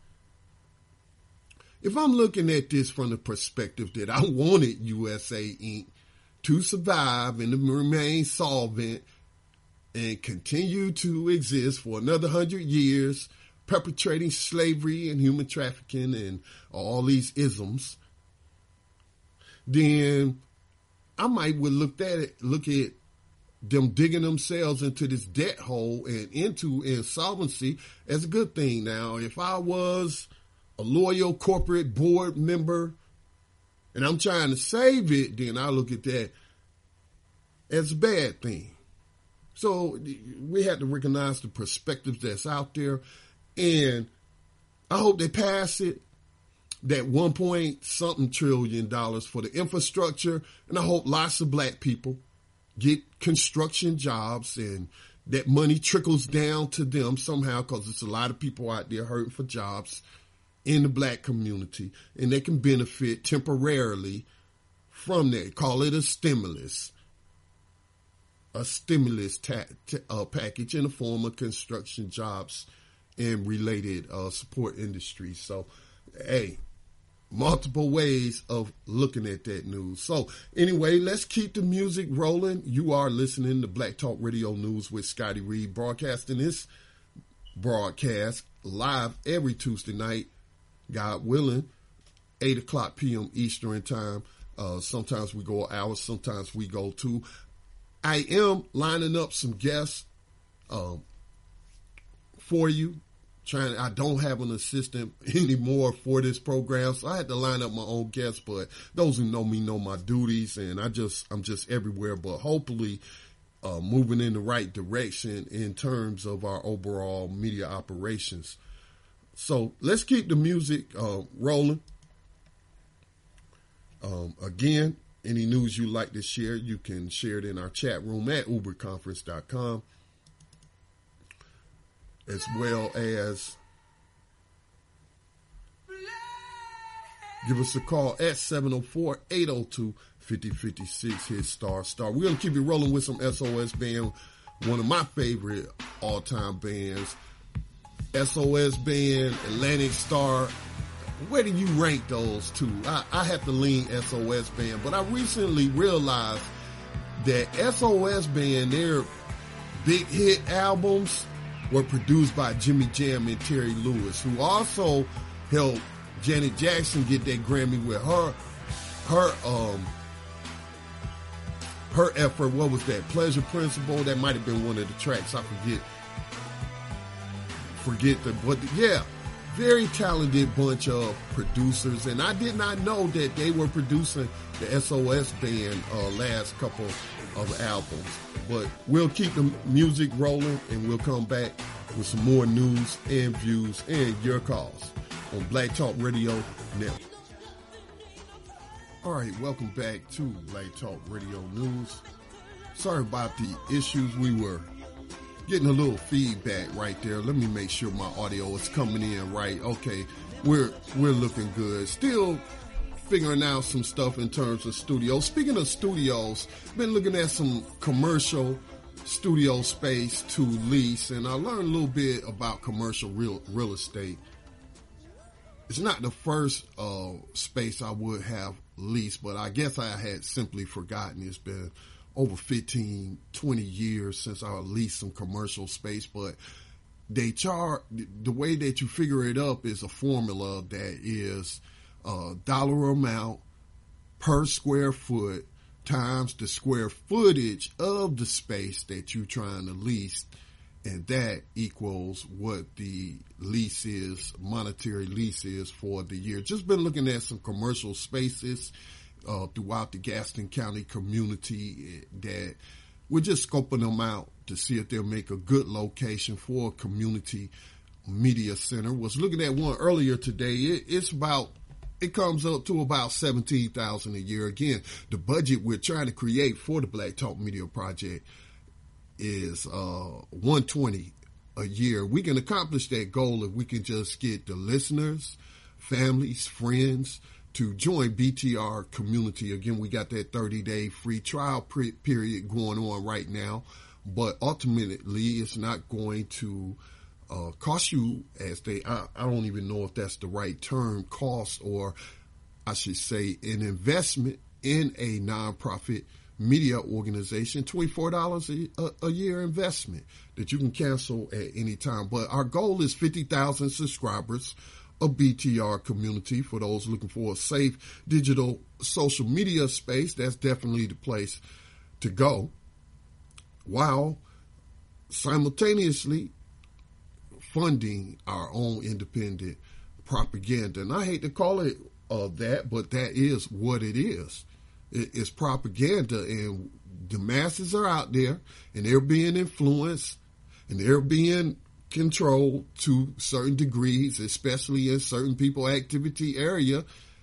If I'm looking at this from the perspective that I wanted U S A Incorporated to survive and to remain solvent and continue to exist for another hundred years, perpetrating slavery and human trafficking and all these isms, then I might would look at it, look at them digging themselves into this debt hole and into insolvency as a good thing. Now, if I was a loyal corporate board member and I'm trying to save it, then I look at that as a bad thing. So we have to recognize the perspectives that's out there, and I hope they pass it, that one point something trillion dollars for the infrastructure, and I hope lots of black people get construction jobs and that money trickles down to them somehow, because there's a lot of people out there hurting for jobs in the black community, and they can benefit temporarily from that. Call it a stimulus, a stimulus ta- ta- uh, package in the form of construction jobs and related uh, support industries. So, hey, multiple ways of looking at that news. So anyway, let's keep the music rolling. You are listening to Black Talk Radio News with Scotty Reed, broadcasting this broadcast live every Tuesday night, God willing, eight o'clock p.m. Eastern time. Uh, sometimes we go hours, sometimes we go two. I am lining up some guests um, for you. Trying, I don't have an assistant anymore for this program, so I had to line up my own guests. But those who know me know my duties, and I just I'm just everywhere. But hopefully, uh, moving in the right direction in terms of our overall media operations. So let's keep the music uh, rolling. Um, again, any news you like to share, you can share it in our chat room at uber conference dot com, as well as give us a call at seven oh four, eight oh two, five oh five six. Hit star star. We're going to keep it rolling with some S O S Band, one of my favorite all-time bands. S O S Band, Atlantic Star, where do you rank those two? I, I have to lean S O S Band, but I recently realized that S O S Band, their big hit albums were produced by Jimmy Jam and Terry Lewis, who also helped Janet Jackson get that Grammy with her, her, um, her effort. What was that? Pleasure Principle. That might have been one of the tracks. I forget. Forget the, but yeah, very talented bunch of producers. And I did not know that they were producing the S O S Band uh, last couple of albums. But we'll keep the music rolling and we'll come back with some more news and views and your calls on Black Talk Radio Network. All right, welcome back to Black Talk Radio News. Sorry about the issues. We were getting a little feedback right there. Let me make sure my audio is coming in right. Okay, we're we're looking good. Still figuring out some stuff in terms of studios. Speaking of studios, been looking at some commercial studio space to lease, and I learned a little bit about commercial real real estate. It's not the first uh, space I would have leased, but I guess I had simply forgotten. It's been over fifteen, twenty years since I leased some commercial space, but they charge, the way that you figure it up is a formula that is a dollar amount per square foot times the square footage of the space that you're trying to lease, and that equals what the lease is, monetary lease is for the year. Just been looking at some commercial spaces uh, throughout the Gaston County community that we're just scoping them out to see if they'll make a good location for a community media center. Was looking at one earlier today. It, it's about, it comes up to about seventeen thousand dollars a year. Again, the budget we're trying to create for the Black Talk Media Project is uh, one hundred twenty thousand dollars a year. We can accomplish that goal if we can just get the listeners, families, friends to join B T R community. Again, we got that thirty-day free trial pre- period going on right now, but ultimately it's not going to uh, cost you, as they, I, I don't even know if that's the right term, cost, or I should say an investment in a nonprofit media organization, twenty-four dollars a, a, a year investment that you can cancel at any time. But our goal is fifty thousand subscribers, a B T R community. For those looking for a safe digital social media space, that's definitely the place to go, while simultaneously funding our own independent propaganda. And I hate to call it uh, that, but that is what it is. It's propaganda, and the masses are out there and they're being influenced and they're being controlled to certain degrees, especially in certain people activity area.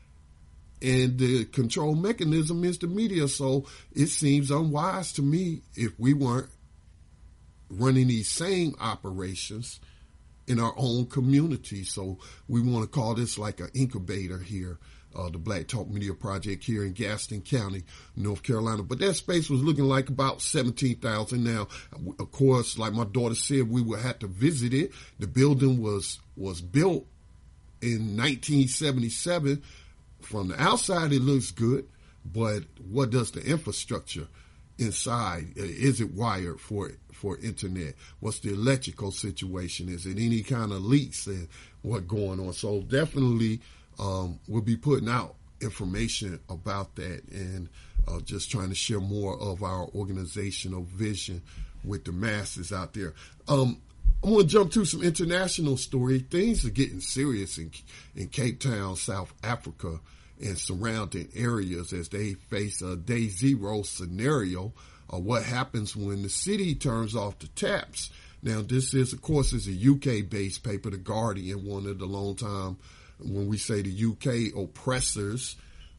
And the control mechanism is the media. So it seems unwise to me if we weren't running these same operations in our own community. So we want to call this like an incubator here. Uh, the Black Talk Media Project here in Gaston County, North Carolina. But that space was looking like about seventeen thousand. Now, of course, like my daughter said, we would have to visit it. The building was, was built in nineteen seventy-seven. From the outside, it looks good, but what does the infrastructure inside? Is it wired for, for internet? What's the electrical situation? Is it any kind of leaks and what going on? So definitely, Um, we'll be putting out information about that and uh, just trying to share more of our organizational vision with the masses out there. Um, I'm going to jump to some international story. Things are getting serious in, in Cape Town, South Africa, and surrounding areas as they face a day zero scenario of what happens when the city turns off the taps. Now, this is, of course, is a U K-based paper, The Guardian, one of the long time, when we say the U K oppressors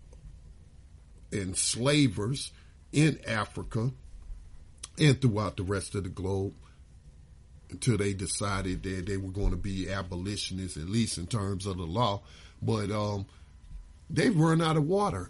and slavers in Africa and throughout the rest of the globe, until they decided that they were going to be abolitionists, at least in terms of the law. But um, they've run out of water.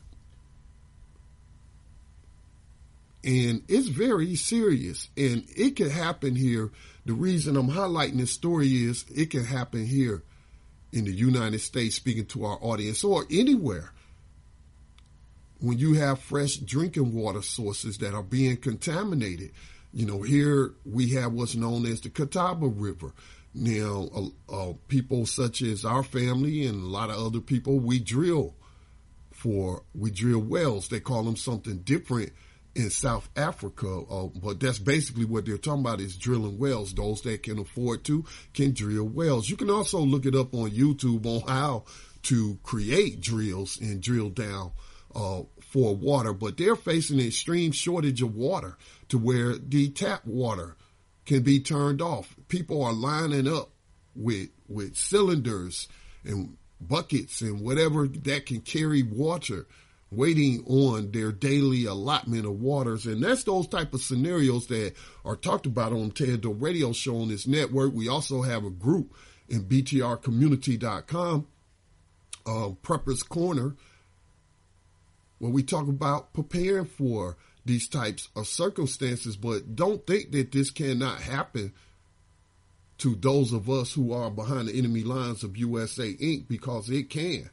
And it's very serious. And it can happen here. The reason I'm highlighting this story is it can happen here in the United States, speaking to our audience, or anywhere, when you have fresh drinking water sources that are being contaminated. You know, here we have what's known as the Catawba River. Now, uh, uh, people such as our family and a lot of other people, we drill for, we drill wells. They call them something different in South Africa, uh, but that's basically what they're talking about is drilling wells. Those that can afford to can drill wells. You can also look it up on YouTube on how to create drills and drill down uh, for water, but they're facing an extreme shortage of water to where the tap water can be turned off. People are lining up with with cylinders and buckets and whatever that can carry water, waiting on their daily allotment of waters. And that's those type of scenarios that are talked about on Ted Doe Radio Show on this network. We also have a group in B T R community dot com, uh, Preppers Corner, where we talk about preparing for these types of circumstances. But don't think that this cannot happen to those of us who are behind the enemy lines of U S A Incorporated, because it can.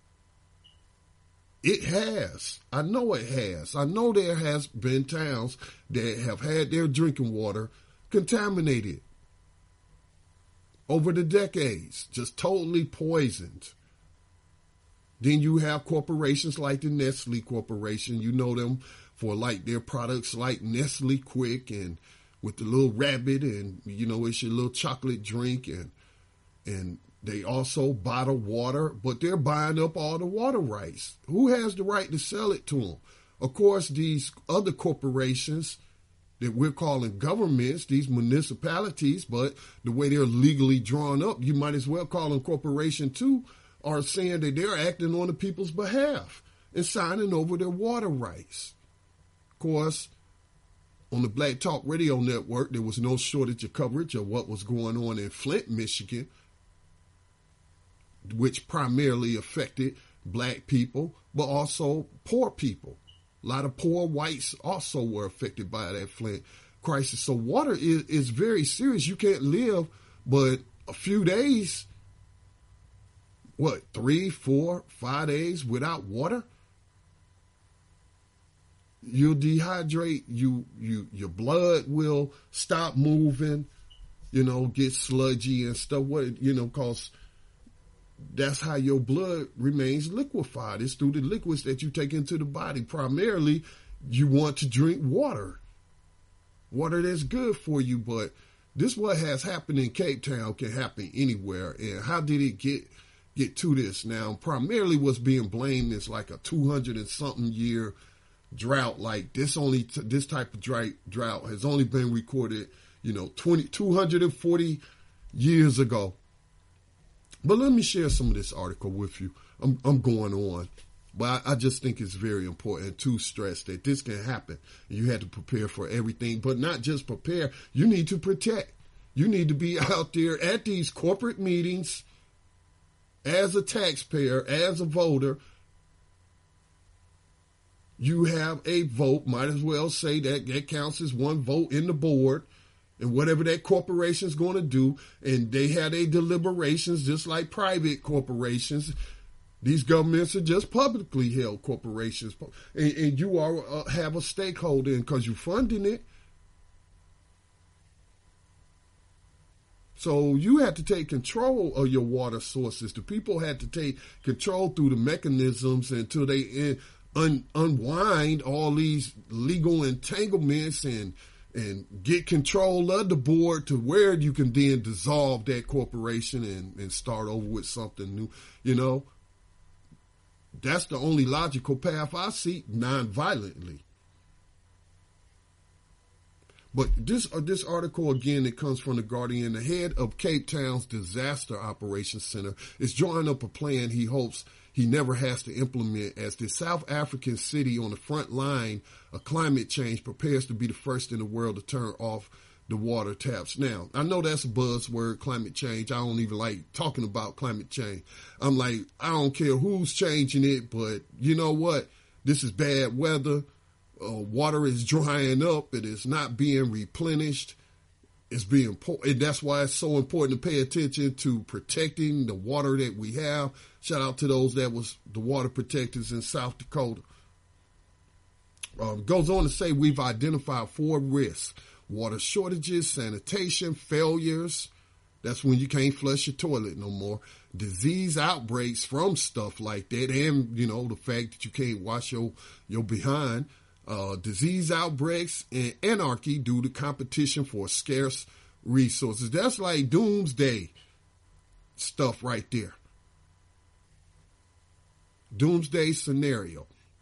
It has. I know it has. I know there has been towns that have had their drinking water contaminated over the decades, just totally poisoned. Then you have corporations like the Nestle Corporation. You know them for like their products like Nestle Quick and with the little rabbit, and you know it's your little chocolate drink, and and they also bottle water, but they're buying up all the water rights. Who has the right to sell it to them? Of course, these other corporations that we're calling governments, these municipalities, but the way they're legally drawn up, you might as well call them corporation too, are saying that they're acting on the people's behalf and signing over their water rights. Of course, on the Black Talk Radio Network, there was no shortage of coverage of what was going on in Flint, Michigan, which primarily affected black people, but also poor people. A lot of poor whites also were affected by that Flint crisis. So water is, is very serious. You can't live but a few days, what, three, four, five days without water? You'll dehydrate, you, you, your blood will stop moving, you know, get sludgy and stuff. What, you know, cause that's how your blood remains liquefied. It's through the liquids that you take into the body. Primarily, you want to drink water. Water that's good for you, but this what has happened in Cape Town can happen anywhere. And how did it get get to this? Now, primarily what's being blamed is like a two hundred and something year drought. Like this only, t- this type of dry, drought has only been recorded, you know, twenty, two hundred forty years ago. But let me share some of this article with you. I'm, I'm going on, but I, I just think it's very important to stress that this can happen. You had to prepare for everything, but not just prepare. You need to protect. You need to be out there at these corporate meetings as a taxpayer, as a voter. You have a vote. Might as well say that that counts as one vote in the board. And whatever that corporation is going to do, and they had a deliberations just like private corporations. These governments are just publicly held corporations, and, and you are uh, have a stakeholder in because you're funding it. So you had to take control of your water sources. The people had to take control through the mechanisms until they in, un, unwind all these legal entanglements and and get control of the board to where you can then dissolve that corporation and, and start over with something new. You know, that's the only logical path I see, non-violently. But this uh, this article, again, it comes from The Guardian. The head of Cape Town's Disaster Operations Center is drawing up a plan he hopes he never has to implement as the South African city on the front line of climate change prepares to be the first in the world to turn off the water taps. Now, I know that's a buzzword, climate change. I don't even like talking about climate change. I'm like, I don't care who's changing it, but you know what? This is bad weather. Uh, water is drying up. It is not being replenished. it's being important. That's why it's so important to pay attention to protecting the water that we have. Shout out to those that was the water protectors in South Dakota. Um, goes on to say we've identified four risks: water shortages, sanitation, failures. That's when you can't flush your toilet no more. Disease outbreaks from stuff like that. And, you know, the fact that you can't wash your, your behind. Uh, disease outbreaks and anarchy due to competition for scarce resources. That's like doomsday stuff right there. Doomsday scenario.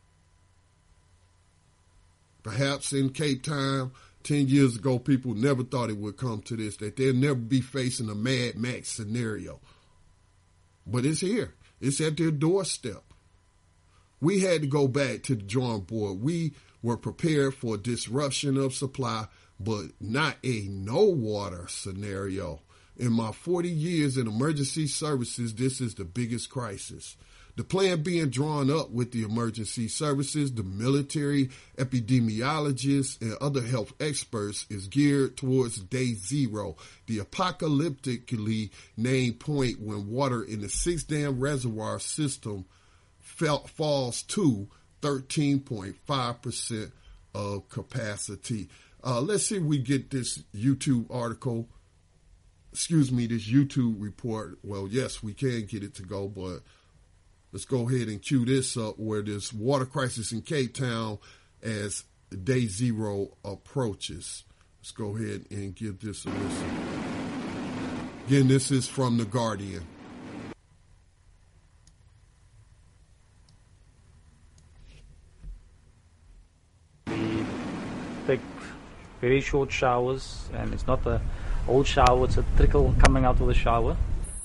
Perhaps in Cape Town, ten years ago, people never thought it would come to this, that they'll never be facing a Mad Max scenario. But it's here. It's at their doorstep. We had to go back to the drawing board. We were prepared for disruption of supply, but not a no water scenario. In my forty years in emergency services, this is the biggest crisis. The plan being drawn up with the emergency services, the military, epidemiologists, and other health experts is geared towards day zero, the apocalyptically named point when water in the six dam reservoir system fell, falls to thirteen point five percent of capacity. Uh, let's see if we get this YouTube article, excuse me, this YouTube report. Well, yes, we can get it to go, but let's go ahead and cue this up where this water crisis in Cape Town as day zero approaches. Let's go ahead and give this a listen. Again, this is from The Guardian. Take very short showers, and it's not a old shower, it's a trickle coming out of the shower.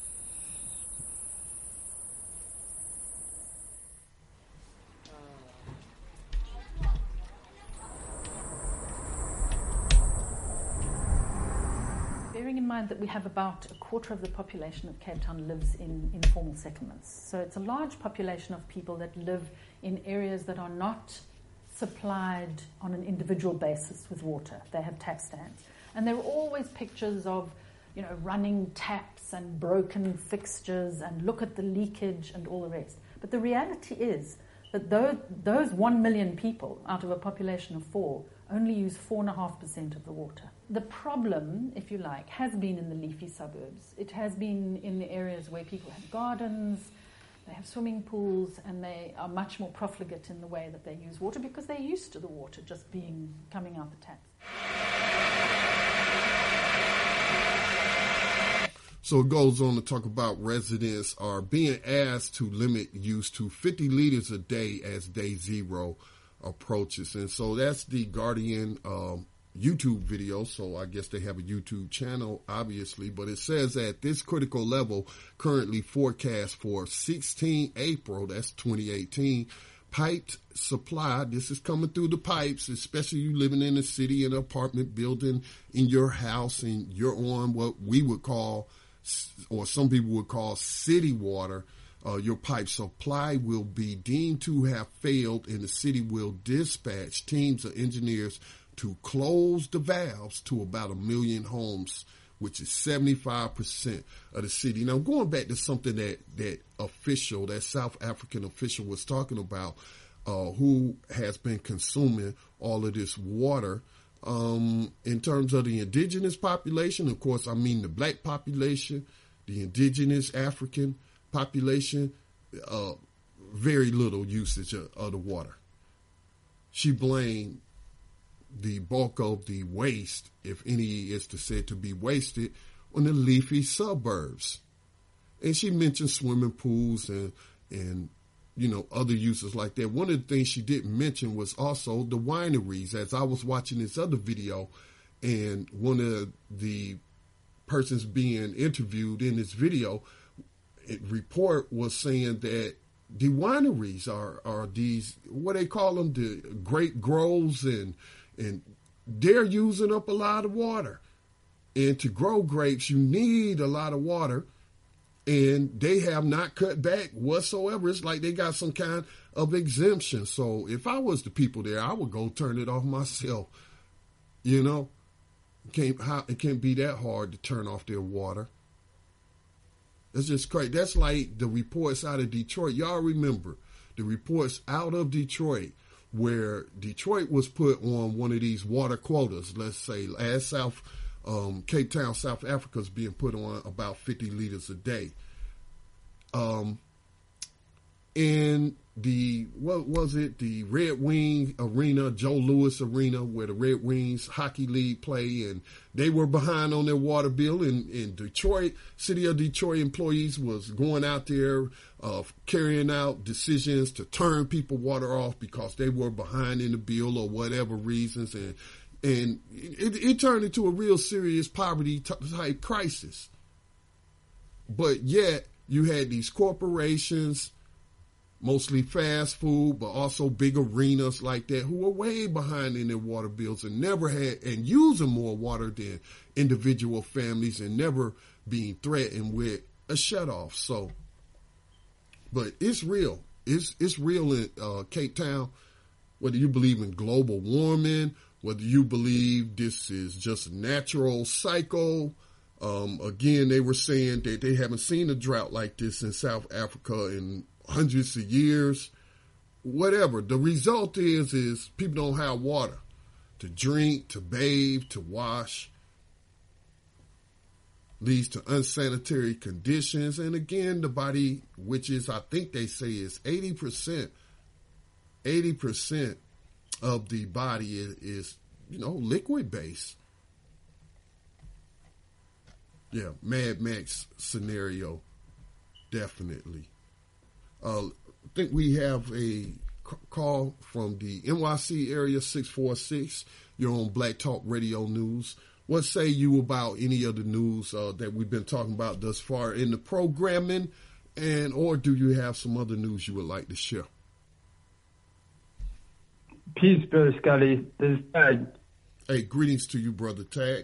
Bearing in mind that we have about a quarter of the population of Cape Town lives in informal settlements. So it's a large population of people that live in areas that are not supplied on an individual basis with water. They have tap stands. And there are always pictures of, you know, running taps and broken fixtures and look at the leakage and all the rest. But the reality is that those, those one million people out of a population of four only use four point five percent of the water. The problem, if you like, has been in the leafy suburbs. It has been in the areas where people have gardens, they have swimming pools, and they are much more profligate in the way that they use water because they're used to the water just being coming out the taps. So it goes on to talk about residents are being asked to limit use to fifty liters a day as day zero approaches. And so that's the Guardian um, YouTube video. So I guess they have a YouTube channel, obviously, but it says at this critical level, currently forecast for sixteen April, that's twenty eighteen, piped supply. This is coming through the pipes, especially you living in a city, in an apartment building, in your house, and you're on what we would call, or some people would call, city water. Uh, your pipe supply will be deemed to have failed, and the city will dispatch teams of engineers to close the valves to about a million homes, which is seventy-five percent of the city. Now, going back to something that that official, that South African official was talking about, uh, who has been consuming all of this water. Um, in terms of the indigenous population, of course, I mean the black population, the indigenous African population, uh, very little usage of, of the water. She blamed the bulk of the waste, if any is to said to be wasted, on the leafy suburbs. And she mentioned swimming pools and, and, you know, other uses like that. One of the things she didn't mention was also the wineries. As I was watching this other video, and one of the persons being interviewed in this video, it report was saying that the wineries are, are these, what they call them, the grape groves, and, and they're using up a lot of water. And to grow grapes, you need a lot of water. And they have not cut back whatsoever. It's like they got some kind of exemption. So if I was the people there, I would go turn it off myself. You know, It can't, how, it can't be that hard to turn off their water. That's just crazy. That's like the reports out of Detroit. Y'all remember the reports out of Detroit where Detroit was put on one of these water quotas. Let's say as South um, Cape Town, South Africa is being put on about fifty liters a day. Um, in the, what was it? The Red Wing Arena, Joe Louis Arena, where the Red Wings Hockey League play, and they were behind on their water bill. In, in Detroit, City of Detroit employees was going out there, uh, carrying out decisions to turn people water off because they were behind in the bill or whatever reasons. And, and it, it turned into a real serious poverty type crisis. But yet you had these corporations, mostly fast food, but also big arenas like that, who were way behind in their water bills and never had, and using more water than individual families and never being threatened with a shutoff. So, but it's real. It's, it's real in uh, Cape Town, whether you believe in global warming, whether you believe this is just a natural cycle. Um, again, they were saying that they haven't seen a drought like this in South Africa in hundreds of years, whatever. The result is, is people don't have water to drink, to bathe, to wash. Leads to unsanitary conditions. And again, the body, which is, I think they say is eighty percent, eighty percent of the body is, is you know, liquid based. Yeah, Mad Max scenario, definitely. Uh, I think we have a c- call from the N Y C area, six four six. You're on Black Talk Radio News. What say you about any of the news uh, that we've been talking about thus far in the programming, and or do you have some other news you would like to share? Peace, Brother Scotty. This is Tag. Hey, greetings to you, Brother Tag.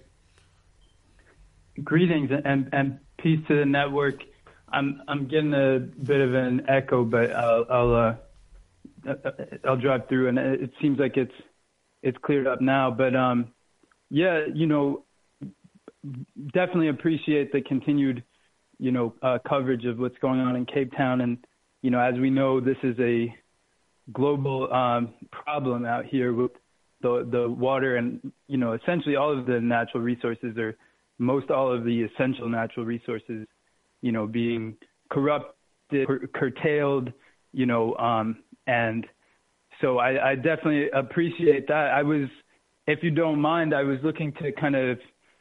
Greetings and, and peace to the network. I'm I'm getting a bit of an echo, but I'll I'll, uh, I'll drive through, and it seems like it's it's cleared up now. But um, yeah, you know, definitely appreciate the continued, you know, uh, coverage of what's going on in Cape Town, and you know, as we know, this is a global um, problem out here with the the water, and you know, essentially all of the natural resources, or most all of the essential natural resources, you know, being corrupted, cur- curtailed, you know, um, and so I, I definitely appreciate that. I was, if you don't mind, I was looking to kind of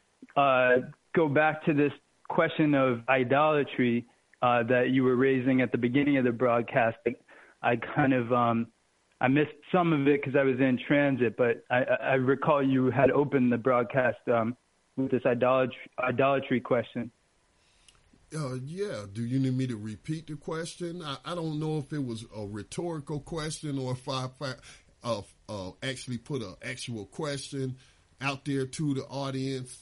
uh, go back to this question of idolatry uh, that you were raising at the beginning of the broadcast. I kind of, um, I missed some of it because I was in transit, but I, I recall you had opened the broadcast um, with this idolatry, idolatry question. Uh, yeah. Do you need me to repeat the question? I, I don't know if it was a rhetorical question or if I uh, uh, actually put an actual question out there to the audience.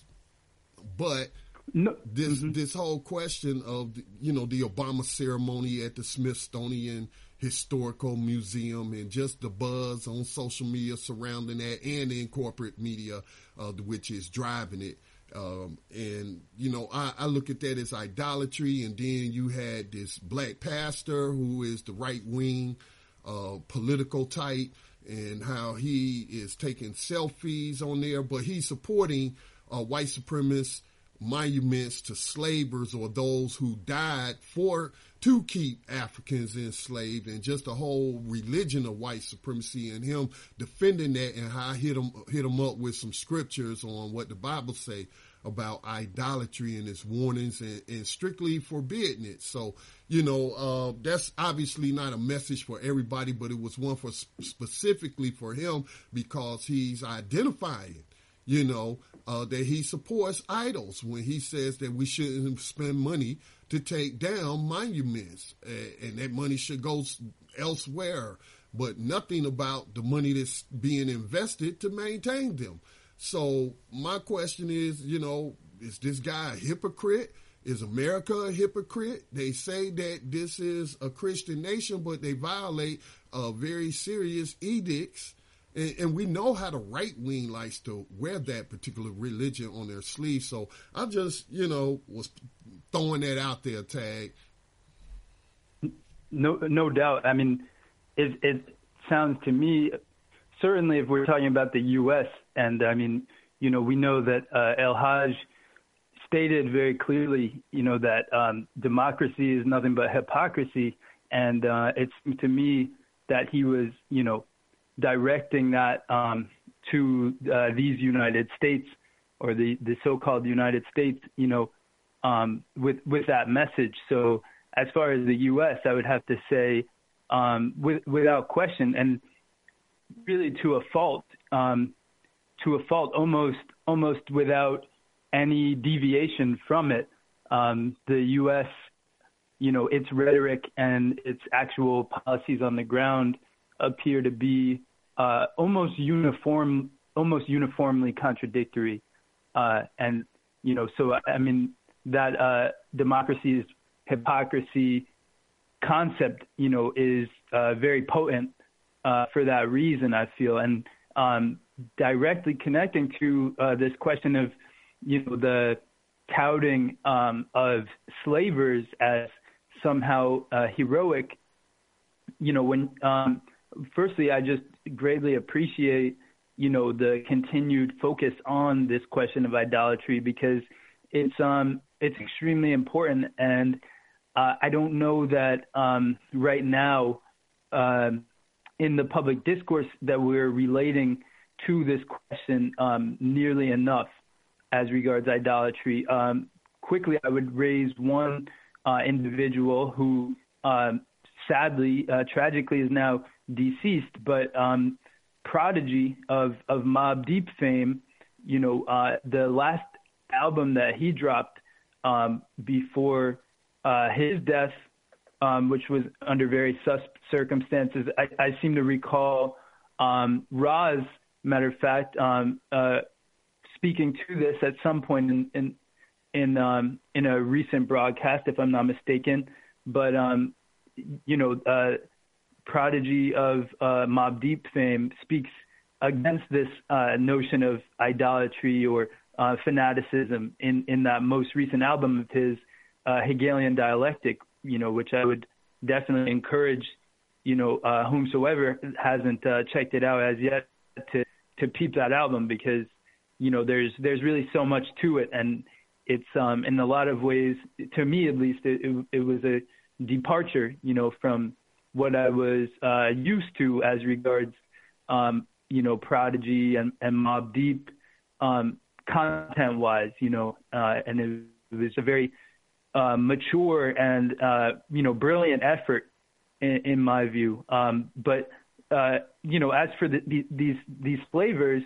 But no. this Mm-hmm. this whole question of, you know, the Obama ceremony at the Smithsonian Historical Museum and just the buzz on social media surrounding that and in corporate media, uh, which is driving it. Um, and, you know, I, I look at that as idolatry. And then you had this black pastor who is the right wing, uh, political type, and how he is taking selfies on there, but he's supporting, uh, white supremacists, monuments to slavers or those who died for, to keep Africans enslaved, and just the whole religion of white supremacy, and him defending that, and how I hit him, hit him up with some scriptures on what the Bible say about idolatry and its warnings, and, and strictly forbidding it. So, you know, uh, that's obviously not a message for everybody, but it was one for specifically for him because he's identifying, you know, uh, that he supports idols when he says that we shouldn't spend money to take down monuments, uh, and that money should go elsewhere, but nothing about the money that's being invested to maintain them. So my question is, you know, is this guy a hypocrite? Is America a hypocrite? They say that this is a Christian nation, but they violate uh, very serious edicts And, and we know how the right wing likes to wear that particular religion on their sleeve. So I just, you know, was throwing that out there, Tag. No, no doubt. I mean, it, it sounds to me, certainly if we're talking about the U S, and I mean, you know, we know that uh, El-Haj stated very clearly, you know, that um, democracy is nothing but hypocrisy. And uh, it seemed to me that he was, you know, directing that um, to uh, these United States, or the, the so-called United States, you know, um, with with that message. So as far as the U S, I would have to say, um, with, without question, and really to a fault, um, to a fault, almost almost without any deviation from it, um, the U S, you know, its rhetoric and its actual policies on the ground appear to be uh, almost uniform, almost uniformly contradictory. Uh, and, you know, so, I mean, that uh, democracy is hypocrisy concept, you know, is uh, very potent uh, for that reason, I feel. And um, directly connecting to uh, this question of, you know, the touting um, of slavers as somehow uh, heroic, you know, when um, firstly, I just greatly appreciate, you know, the continued focus on this question of idolatry, because it's um it's extremely important, and uh, I don't know that um, right now uh, in the public discourse that we're relating to this question um, nearly enough as regards idolatry. Um, quickly, I would raise one uh, individual who um, sadly, uh, tragically, is now deceased, but um, prodigy of, of Mobb Deep fame. You know, uh, the last album that he dropped um, before uh, his death, um, which was under very sus circumstances, I, I seem to recall um, Roz, matter of fact, um, uh, speaking to this at some point in in in, um, in a recent broadcast, if I'm not mistaken. But um, you know, uh, prodigy of uh, Mobb Deep fame speaks against this uh, notion of idolatry or uh, fanaticism in in that most recent album of his, uh, Hegelian Dialectic. You know, which I would definitely encourage, you know, uh, whomsoever hasn't uh, checked it out as yet to to peep that album, because, you know, there's there's really so much to it, and it's um, in a lot of ways, to me at least, it, it, it was a departure, you know, from what I was uh, used to as regards, um, you know, Prodigy and, and Mobb Deep um, content-wise, you know, uh, and it, it was a very uh, mature and, uh, you know, brilliant effort in, in my view. Um, but, uh, you know, as for the, the, these these slavers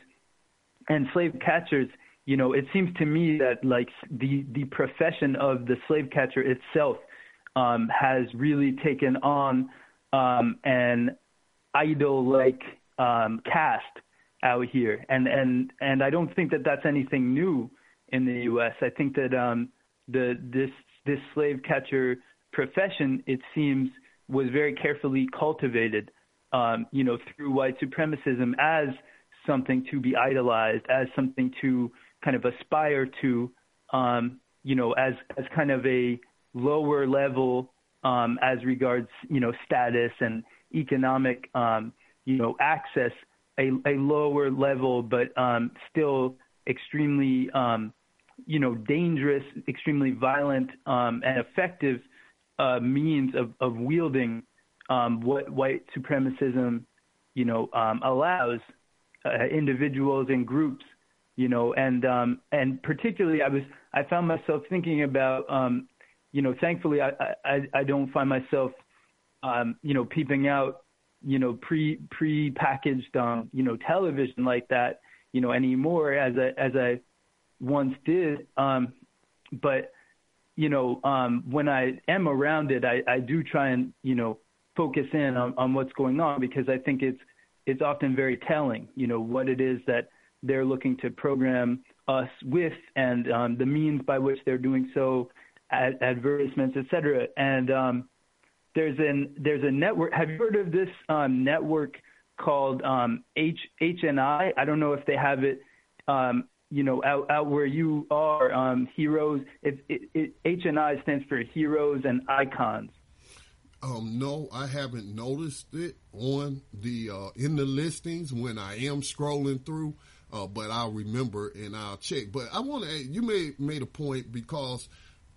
and slave catchers, you know, it seems to me that, like, the, the profession of the slave catcher itself um, has really taken on um, an idol-like um, cast out here. And, and, and I don't think that that's anything new in the U S. I think that um, the this this slave catcher profession, it seems, was very carefully cultivated, um, you know, through white supremacism as something to be idolized, as something to kind of aspire to, um, you know, as as kind of a lower level um, as regards, you know, status and economic, um, you know, access, a, a lower level, but um, still extremely, um, you know, dangerous, extremely violent um, and effective uh, means of, of wielding um, what white supremacism, you know, um, allows uh, individuals and groups, you know, and um, and particularly I was I found myself thinking about, um, you know, thankfully I, I, I don't find myself, um, you know, peeping out, you know, pre pre packaged, um, you know, television like that, you know, anymore as I as I once did. Um, but, you know, um, when I am around it, I, I do try and, you know, focus in on, on what's going on, because I think it's it's often very telling, you know, what it is that they're looking to program us with, and um, the means by which they're doing so, ad advertisements, et cetera. And um, there's an there's a network. Have you heard of this um, network called um, H H N I. I don't know if they have it, um, you know, out, out where you are. Um, heroes. It, it, it, H N I stands for Heroes and Icons. Um, no, I haven't noticed it on the uh, in the listings when I am scrolling through, uh, but I'll remember and I'll check. But I want to, you made made a point, because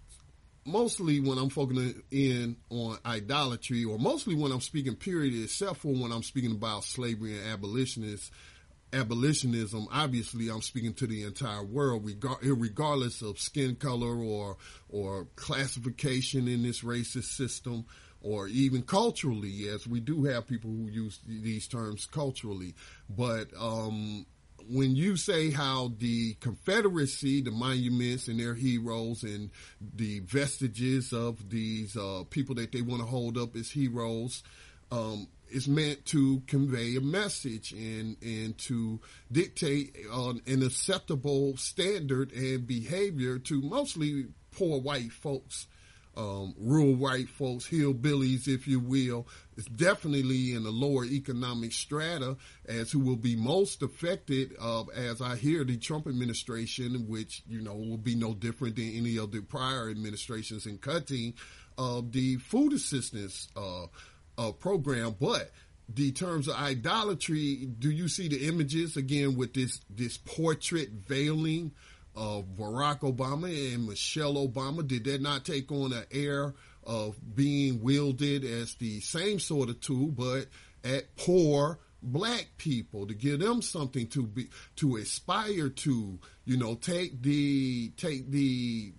mostly when I'm focusing in on idolatry, or mostly when I'm speaking period, except for when I'm speaking about slavery and abolitionists, abolitionism, obviously I'm speaking to the entire world, regard, regardless of skin color or or classification in this racist system, or even culturally, as we do have people who use these terms culturally. But um, when you say how the Confederacy, the monuments and their heroes and the vestiges of these uh, people that they want to hold up as heroes, um, is meant to convey a message and, and to dictate uh, an acceptable standard and behavior to mostly poor white folks. Um, rural white folks, hillbillies, if you will. It's definitely in the lower economic strata, as who will be most affected, uh, as I hear the Trump administration, which, you know, will be no different than any of the prior administrations in cutting uh, the food assistance uh, uh, program. But the terms of idolatry, do you see the images again with this, this portrait veiling of Barack Obama and Michelle Obama? Did that not take on an air of being wielded as the same sort of tool, but at poor black people, to give them something to be, to aspire to, you know, take the, take the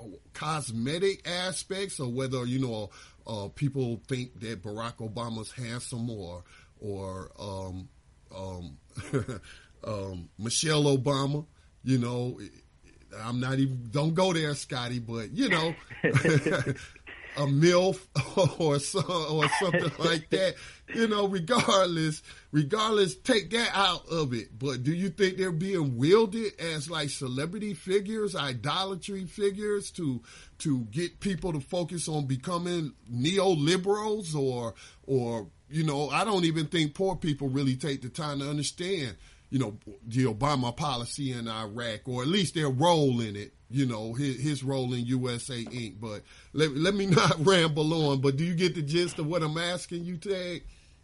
cosmetic aspects, or whether, you know, uh, people think that Barack Obama's handsome, or, or, um, um, um, Michelle Obama. You know, I'm not even, don't go there, Scotty, but, you know, a MILF or, so, or something like that, you know, regardless, regardless, take that out of it. But do you think they're being wielded as like celebrity figures, idolatry figures to, to get people to focus on becoming neoliberals, or, or, you know, I don't even think poor people really take the time to understand, you know, the Obama policy in Iraq, or at least their role in it, you know, his, his role in U S A Incorporated. But let, let me not ramble on, but do you get the gist of what I'm asking you, Ted?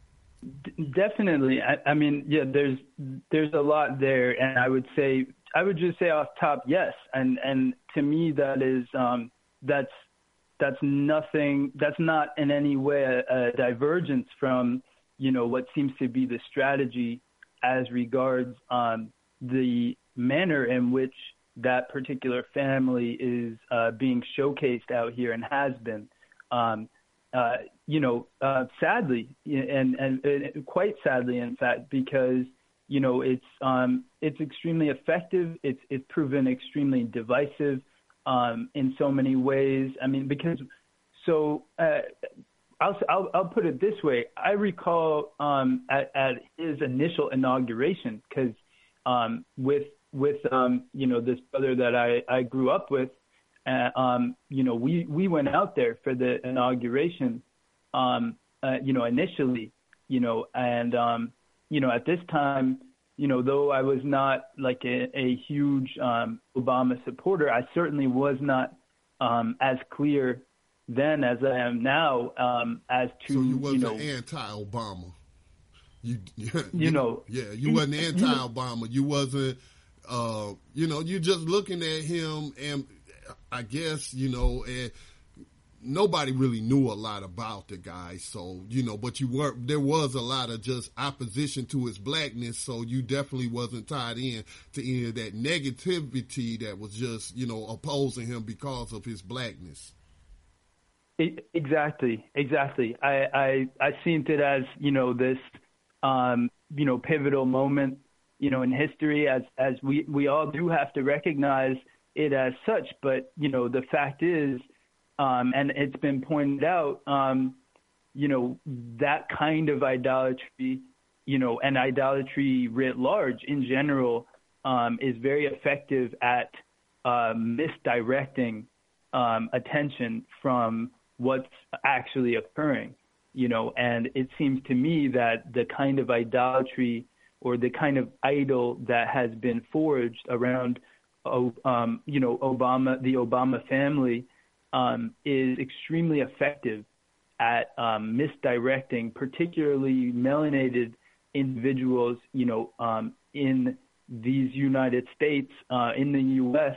Definitely. I, I mean, yeah, there's, there's a lot there. And I would say, I would just say off top, yes. And, and to me, that is, um, that's, that's nothing, that's not in any way a, a divergence from, you know, what seems to be the strategy as regards um, the manner in which that particular family is uh, being showcased out here and has been. Um, uh, you know, uh, sadly, and, and, and quite sadly, in fact, because, you know, it's um, it's extremely effective. It's it's proven extremely divisive um, in so many ways. I mean, because so. Uh, I'll, I'll, I'll put it this way. I recall um, at, at his initial inauguration, because um, with with um, you know, this brother that I, I grew up with, uh, um, you know, we, we went out there for the inauguration, um, uh, you know, initially, you know, and um, you know, at this time, you know, though I was not like a, a huge um, Obama supporter, I certainly was not um, as clear then as I am now, um, as to, so you wasn't you know, anti-Obama. You, you, you know, yeah, you wasn't anti-Obama. You wasn't, uh, you know, you just looking at him, and I guess, you know, and nobody really knew a lot about the guy. So, you know, but you were, there was a lot of just opposition to his blackness. So you definitely wasn't tied in to any of that negativity that was just, you know, opposing him because of his blackness. Exactly, exactly. I, I, I seen it as, you know, this, um, you know, pivotal moment, you know, in history, as, as we, we all do have to recognize it as such. But, you know, the fact is, um, and it's been pointed out, um, you know, that kind of idolatry, you know, and idolatry writ large in general, um, is very effective at uh, misdirecting um, attention from what's actually occurring. you know, and it seems to me that the kind of idolatry or the kind of idol that has been forged around, um, you know, Obama, the Obama family, um, is extremely effective at um, misdirecting, particularly melanated individuals, you know, um, in these United States, uh, in the U S,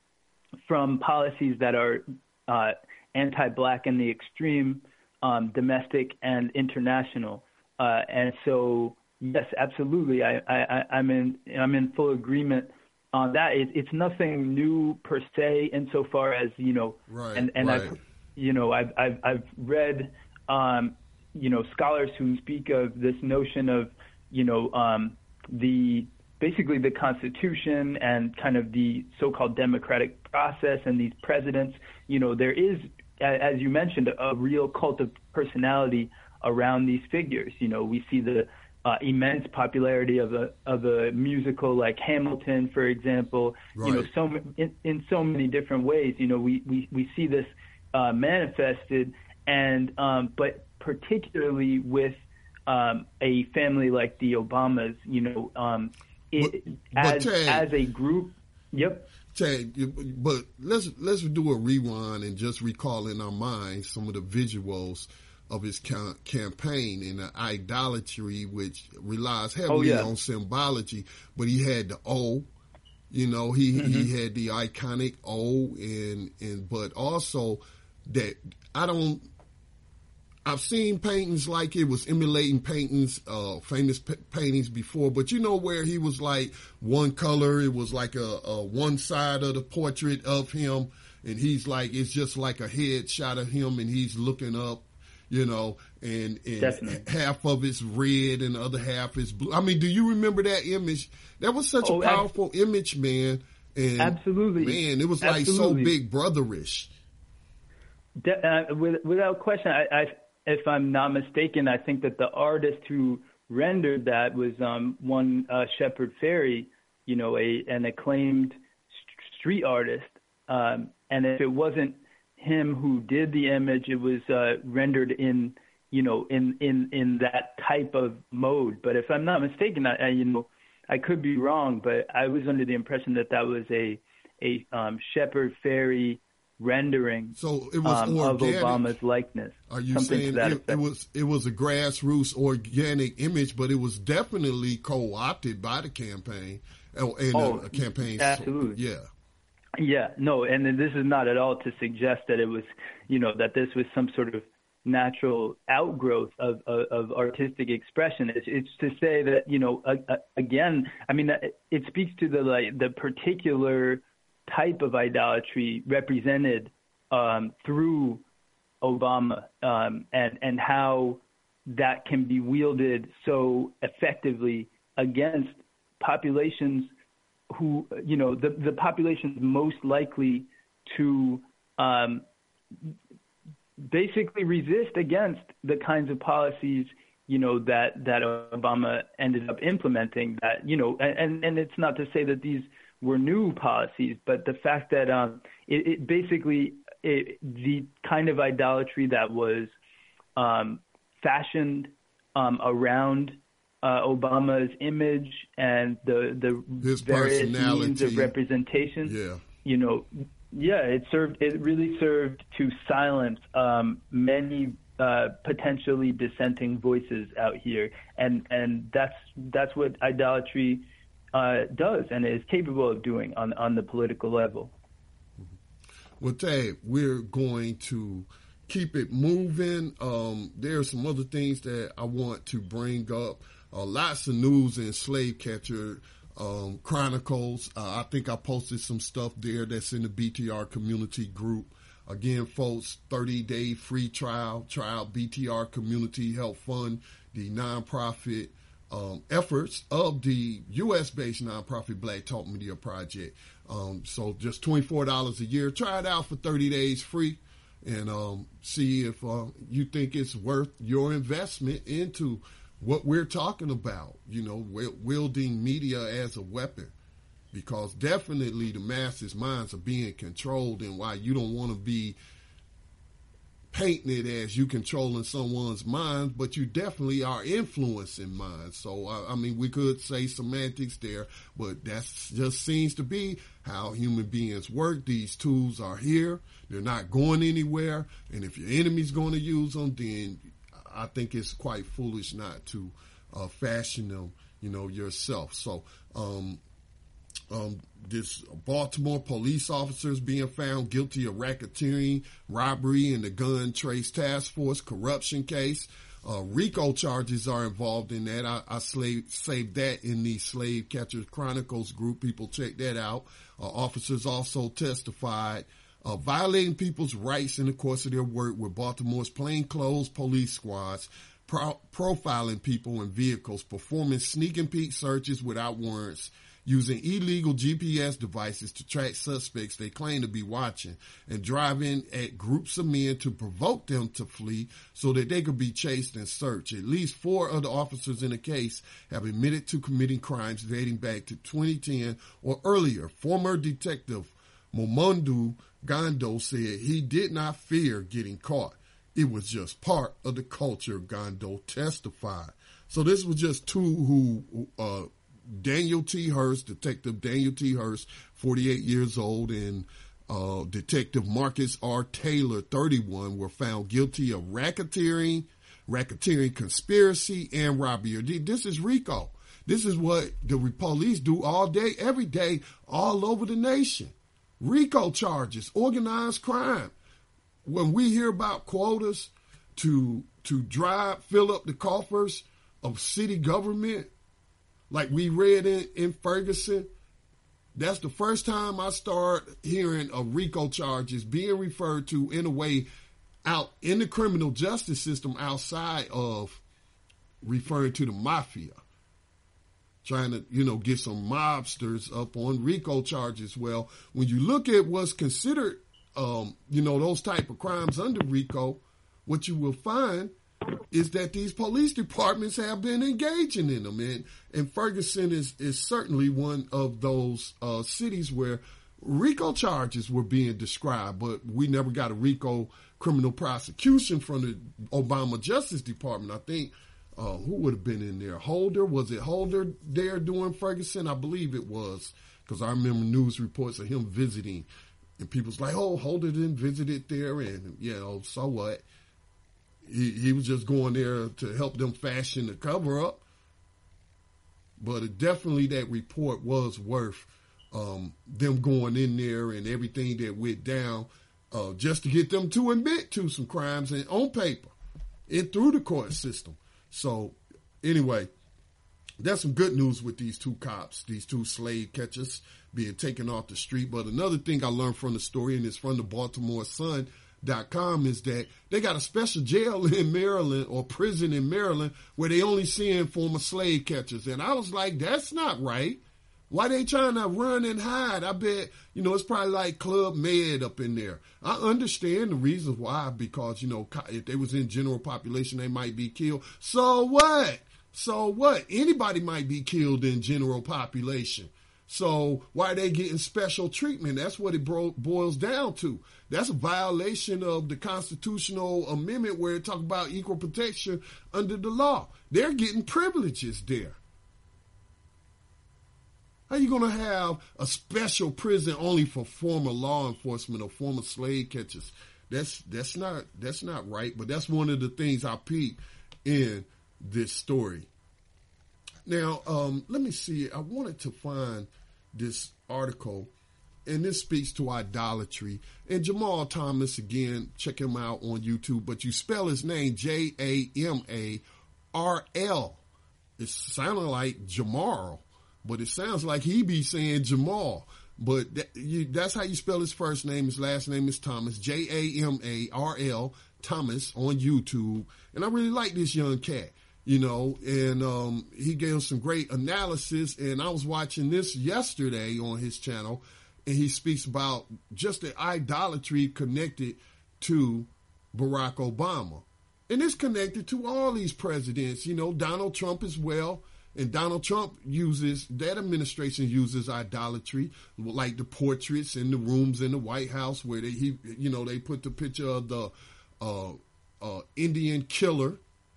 from policies that are uh, anti-Black in the extreme, um, domestic and international. Uh, and so, yes, absolutely, I, I, I'm in I'm in full agreement on that. It, it's nothing new per se, insofar as, you know, right, and and right. I've you know I've I've, I've read um, you know scholars who speak of this notion of you know um, the basically the Constitution and kind of the so-called democratic process and these presidents. You know, there is, as you mentioned, a real cult of personality around these figures. You know, we see the uh, immense popularity of a of a musical like Hamilton, for example. Right. You know, so in, in so many different ways. You know, we we, we see this uh, manifested, and um, but particularly with um, a family like the Obamas. You know, um, it, but, as but Chad, as a group. Yep. Chad, but let's let's do a rewind and just recall in our minds some of the visuals of his ca- campaign and the idolatry, which relies heavily oh, yeah. on symbology. But he had the O, you know, he mm-hmm. he had the iconic O, and and but also that I don't. I've seen paintings like it was emulating paintings, uh, famous p- paintings before, but you know where he was like one color, it was like a, a one side of the portrait of him, and he's like, it's just like a head shot of him, and he's looking up, you know, and, and half of it's red and the other half is blue. I mean, do you remember that image? That was such oh, a powerful ab- image, man. And absolutely. Man, it was like absolutely. so Big Brotherish. De- uh, with, without question, I, I if I'm not mistaken, I think that the artist who rendered that was um, one uh, Shepard Fairey, you know, a an acclaimed st- street artist. Um, and if it wasn't him who did the image, it was uh, rendered in, you know, in, in, in that type of mode. But if I'm not mistaken, I, I you know, I could be wrong, but I was under the impression that that was a a um, Shepard Fairey rendering so it was um, of Obama's likeness. Are you saying it, it was it was a grassroots organic image, but it was definitely co-opted by the campaign and oh, a, a campaign? Absolutely, yeah, yeah. No, and this is not at all to suggest that it was, you know, that this was some sort of natural outgrowth of of, of artistic expression. It's, it's to say that, you know, uh, again, I mean, it, it speaks to the like the particular type of idolatry represented um, through Obama, um, and and how that can be wielded so effectively against populations who, you know, the, the populations most likely to um, basically resist against the kinds of policies, you know, that, that Obama ended up implementing. That, you know, and, and it's not to say that these were new policies, but the fact that um, it, it basically it, the kind of idolatry that was um, fashioned um, around uh, Obama's image and the the His various means of representation. Yeah, you know, yeah, it served. It really served to silence um, many uh, potentially dissenting voices out here, and and that's that's what idolatry Uh, does and is capable of doing on on the political level. Well, Ted, we're going to keep it moving. Um, there are some other things that I want to bring up. Uh, lots of news in Slave Catcher um, Chronicles. Uh, I think I posted some stuff there that's in the B T R community group. Again, folks, thirty-day free trial. Trial B T R Community Help Fund, the nonprofit Um, efforts of the U S-based nonprofit Black Talk Media Project. Um, so just twenty-four dollars a year. Try it out for thirty days free and um, see if uh, you think it's worth your investment into what we're talking about, you know, wielding media as a weapon. Because definitely the masses' minds are being controlled, and why you don't want to be painting it as you controlling someone's mind, but you definitely are influencing minds. So, uh, I mean, we could say semantics there, but that just seems to be how human beings work. These tools are here. They're not going anywhere. And if your enemy's going to use them, then I think it's quite foolish not to uh, fashion them, you know, yourself. So, um, Um, this Baltimore police officers being found guilty of racketeering, robbery, and the Gun Trace Task Force corruption case. Uh, RICO charges are involved in that. I, I slave, saved that in the Slave Catchers Chronicles group. People check that out. Uh, officers also testified uh, violating people's rights in the course of their work with Baltimore's plainclothes police squads, pro- profiling people in vehicles, performing sneak and peek searches without warrants, using illegal G P S devices to track suspects they claim to be watching, and driving at groups of men to provoke them to flee so that they could be chased and searched. At least four of the officers in the case have admitted to committing crimes dating back to twenty ten or earlier. Former detective Momondo Gando said he did not fear getting caught. It was just part of the culture, Gando testified. So this was just two who, uh, Daniel T. Hurst, Detective Daniel T. Hurst, forty-eight years old, and uh, Detective Marcus R. Taylor, thirty-one, were found guilty of racketeering, racketeering conspiracy, and robbery. This is RICO. This is what the police do all day, every day, all over the nation. RICO charges, organized crime. When we hear about quotas to to drive, fill up the coffers of city government, like we read in, in Ferguson, that's the first time I start hearing of RICO charges being referred to in a way out in the criminal justice system outside of referring to the mafia. Trying to, you know, get some mobsters up on RICO charges. Well, when you look at what's considered, um, you know, those type of crimes under RICO, what you will find is that these police departments have been engaging in them. And, and Ferguson is, is certainly one of those uh, cities where RICO charges were being described, but we never got a RICO criminal prosecution from the Obama Justice Department. I think, uh, who would have been in there? Holder? Was it Holder there doing Ferguson? I believe it was, because I remember news reports of him visiting, and people's like, oh, Holder didn't visit it there, and, you know, so what? He, he was just going there to help them fashion the cover up. But it definitely, that report was worth um, them going in there and everything that went down uh, just to get them to admit to some crimes and on paper and through the court system. So anyway, that's some good news with these two cops, these two slave catchers being taken off the street. But another thing I learned from the story, and it's from the Baltimore Sun dot com, is that they got a special jail in Maryland or prison in Maryland where they only seeing former slave catchers. And I was like, that's not right. Why they trying to run and hide? I bet, you know, it's probably like Club Med up in there. I understand the reasons why, because, you know, if they was in general population, they might be killed. So what? So what? Anybody might be killed in general population. So why are they getting special treatment? That's what it bro- boils down to. That's a violation of the constitutional amendment where it talks about equal protection under the law. They're getting privileges there. How you going to have a special prison only for former law enforcement or former slave catchers? That's that's not that's not right. But that's one of the things I peeped in this story. Now, um, let me see. I wanted to find this article, and this speaks to idolatry. And Jamal Thomas, again, check him out on YouTube, but you spell his name J A M A R L. It sounded like Jamal, but it sounds like he be saying Jamal. But that, you, that's how you spell his first name. His last name is Thomas, J A M A R L, Thomas, on YouTube. And I really like this young cat. You know, and um, he gave some great analysis. And I was watching this yesterday on his channel, and he speaks about just the idolatry connected to Barack Obama. And it's connected to all these presidents, you know, Donald Trump as well. And Donald Trump uses, that administration uses idolatry, like the portraits in the rooms in the White House where they, he, you know, they put the picture of the uh, uh, Indian killer,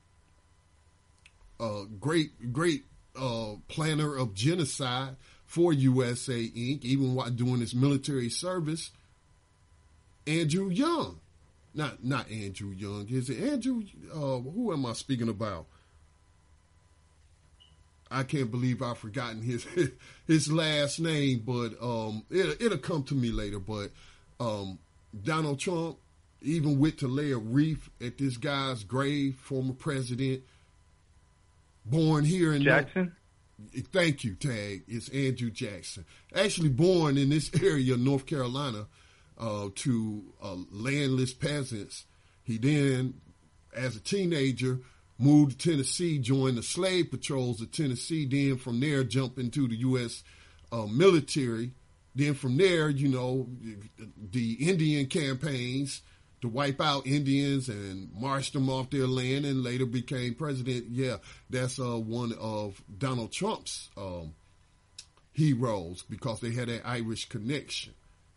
uh, great, great uh, planner of genocide for U S A Incorporated, even while doing his military service, Andrew Young. Not not Andrew Young. Is it Andrew? Uh, who am I speaking about? I can't believe I've forgotten his his last name, but um, it, it'll come to me later. But um, Donald Trump even went to lay a wreath at this guy's grave, former president, born here in Jackson. North, thank you, Tag. It's Andrew Jackson. Actually born in this area of North Carolina uh, to uh, landless peasants. He then, as a teenager, moved to Tennessee, joined the slave patrols of Tennessee, then from there jumped into the U S uh, military. Then from there, you know, the Indian campaigns to wipe out Indians and march them off their land, and later became president. Yeah, that's uh, one of Donald Trump's um, heroes because they had that Irish connection.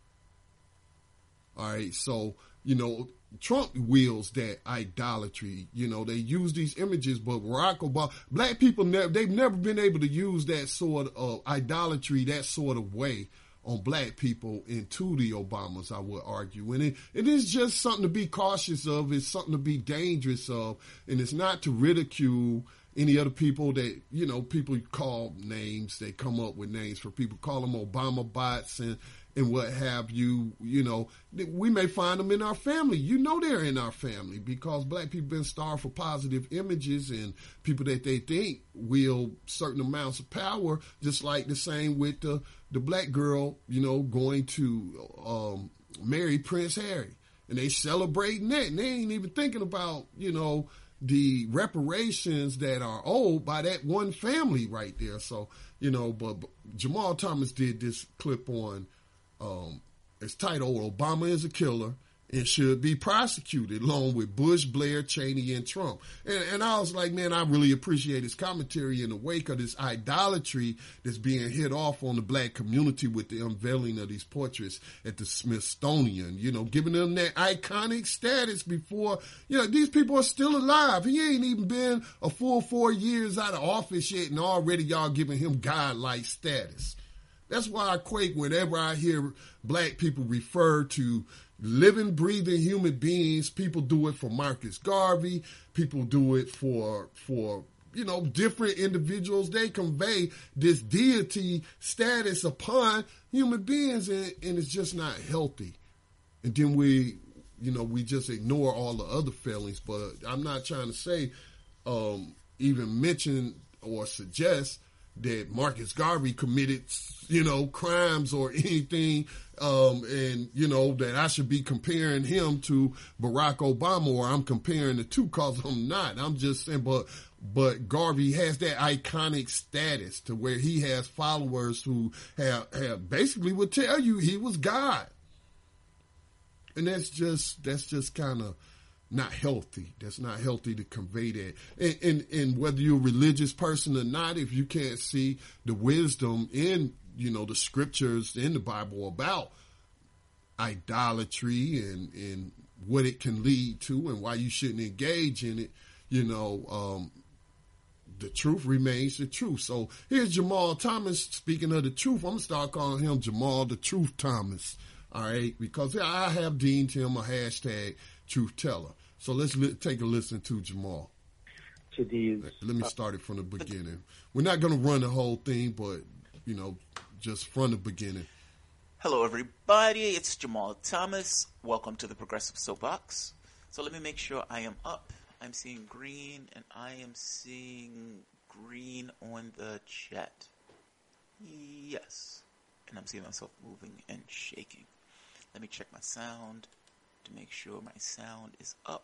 All right, so, you know, Trump wields that idolatry. You know, they use these images, but Barack Obama, black people, never, they've never been able to use that sort of idolatry, that sort of way on black people into the Obamas, I would argue. And it, it is just something to be cautious of. It's something to be dangerous of. And it's not to ridicule any other people that, you know, people call names. They come up with names for people, call them Obama bots and, and what have you. You know, we may find them in our family. You know, they're in our family because black people been starved for positive images and people that they think wield certain amounts of power, just like the same with the, the black girl, you know, going to um, marry Prince Harry. And they celebrating that. And they ain't even thinking about, you know, the reparations that are owed by that one family right there. So, you know, but, but Jamal Thomas did this clip on, um, it's titled, Obama is a Killer and Should Be Prosecuted, along with Bush, Blair, Cheney, and Trump. And, and I was like, man, I really appreciate his commentary in the wake of this idolatry that's being hit off on the black community with the unveiling of these portraits at the Smithsonian, you know, giving them that iconic status before, you know, these people are still alive. He ain't even been a full four years out of office yet, and already y'all giving him godlike status. That's why I quake whenever I hear black people refer to living, breathing human beings. People do it for Marcus Garvey. People do it for, for, you know, different individuals. They convey this deity status upon human beings, and, and it's just not healthy. And then we, you know, we just ignore all the other failings. But I'm not trying to say, um, even mention or suggest that Marcus Garvey committed, you know, crimes or anything, um, and, you know, that I should be comparing him to Barack Obama, or I'm comparing the two, because I'm not. I'm just saying, but, but Garvey has that iconic status to where he has followers who have, have basically would tell you he was God. And that's just, that's just kind of not healthy. That's not healthy to convey that. And, and, and whether you're a religious person or not, if you can't see the wisdom in, you know, the scriptures in the Bible about idolatry and, and what it can lead to and why you shouldn't engage in it, you know, um, the truth remains the truth. So here's Jamal Thomas speaking of the truth. I'm going to start calling him Jamal the Truth Thomas. All right. Because I have deemed him a hashtag truth teller. So let's li- take a listen to Jamal. To these, Let me start it from the beginning. We're not going to run the whole thing, but, you know, just from the beginning. Hello, everybody. It's Jamal Thomas. Welcome to the Progressive Soapbox. So let me make sure I am up. I'm seeing green, and I am seeing green on the chat. Yes. And I'm seeing myself moving and shaking. Let me check my sound to make sure my sound is up.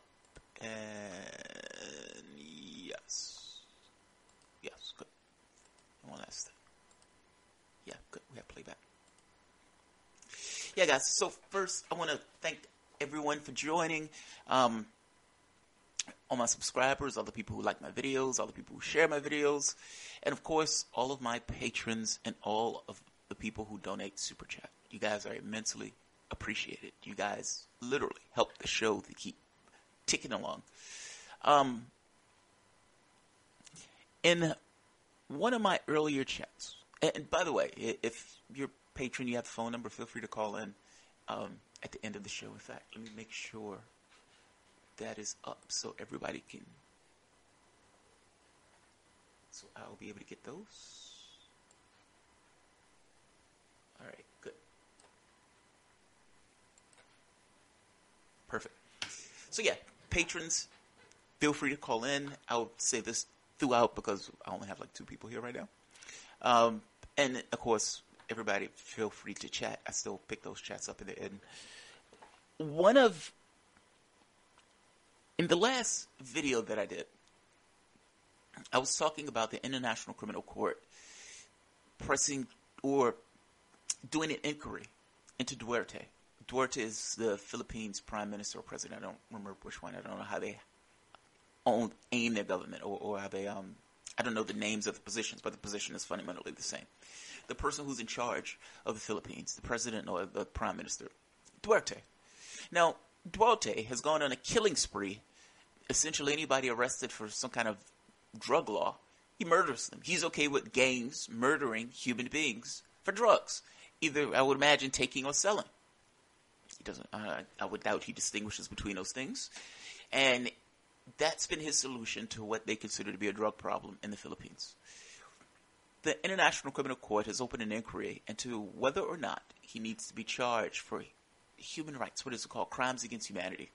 And yes. Yes, good. And one last thing. Yeah, good. We have playback. Yeah, guys. So first, I want to thank everyone for joining. Um, all my subscribers, all the people who like my videos, all the people who share my videos, and of course, all of my patrons and all of the people who donate Super Chat. You guys are immensely appreciated. You guys literally help the show to keep ticking along. Um, in one of my earlier chats, and, and by the way, if you're a patron, you have a phone number, feel free to call in um, at the end of the show. In fact, let me make sure that is up so everybody can. So I'll be able to get those. All right, good. Perfect. So yeah, patrons, feel free to call in. I'll say this throughout because I only have like two people here right now. Um, and of course, everybody feel free to chat. I still pick those chats up in the end. One of, in the last video that I did, I was talking about the International Criminal Court pressing or doing an inquiry into Duterte. Duterte is the Philippines prime minister or president. I don't remember which one. I don't know how they own, aim their government or, or how they, um, I don't know the names of the positions, but the position is fundamentally the same. The person who's in charge of the Philippines, the president or the prime minister, Duterte. Now, Duterte has gone on a killing spree. Essentially, anybody arrested for some kind of drug law, he murders them. He's okay with gangs murdering human beings for drugs. Either, I would imagine, taking or selling. He doesn't, uh, I would doubt he distinguishes between those things. And that's been his solution to what they consider to be a drug problem in the Philippines. The International Criminal Court has opened an inquiry into whether or not he needs to be charged for human rights, what is it called, crimes against humanity.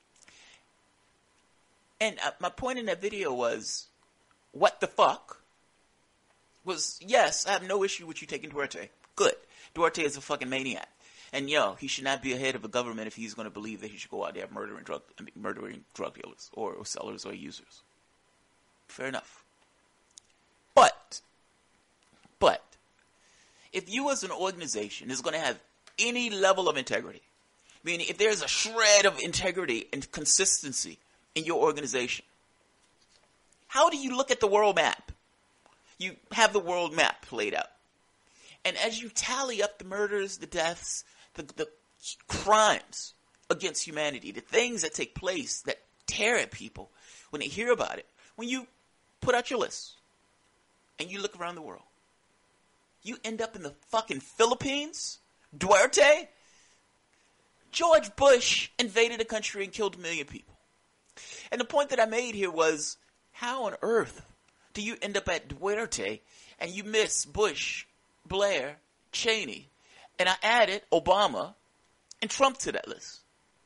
And uh, my point in that video was, what the fuck? Was, yes, I have no issue with you taking Duterte. Good. Duterte is a fucking maniac. And yo, he should not be a head of a government if he's going to believe that he should go out there murdering drug, I mean, murdering drug dealers or, or sellers or users. Fair enough. But, but, if you as an organization is going to have any level of integrity, meaning if there's a shred of integrity and consistency in your organization, how do you look at the world map? You have the world map laid out. And as you tally up the murders, the deaths, the, the crimes against humanity, the things that take place that tear at people when they hear about it, when you put out your list and you look around the world, you end up in the fucking Philippines? Duterte? George Bush invaded a country and killed a million people. And the point that I made here was, how on earth do you end up at Duterte and you miss Bush, Blair, Cheney, and I added Obama and Trump to that list?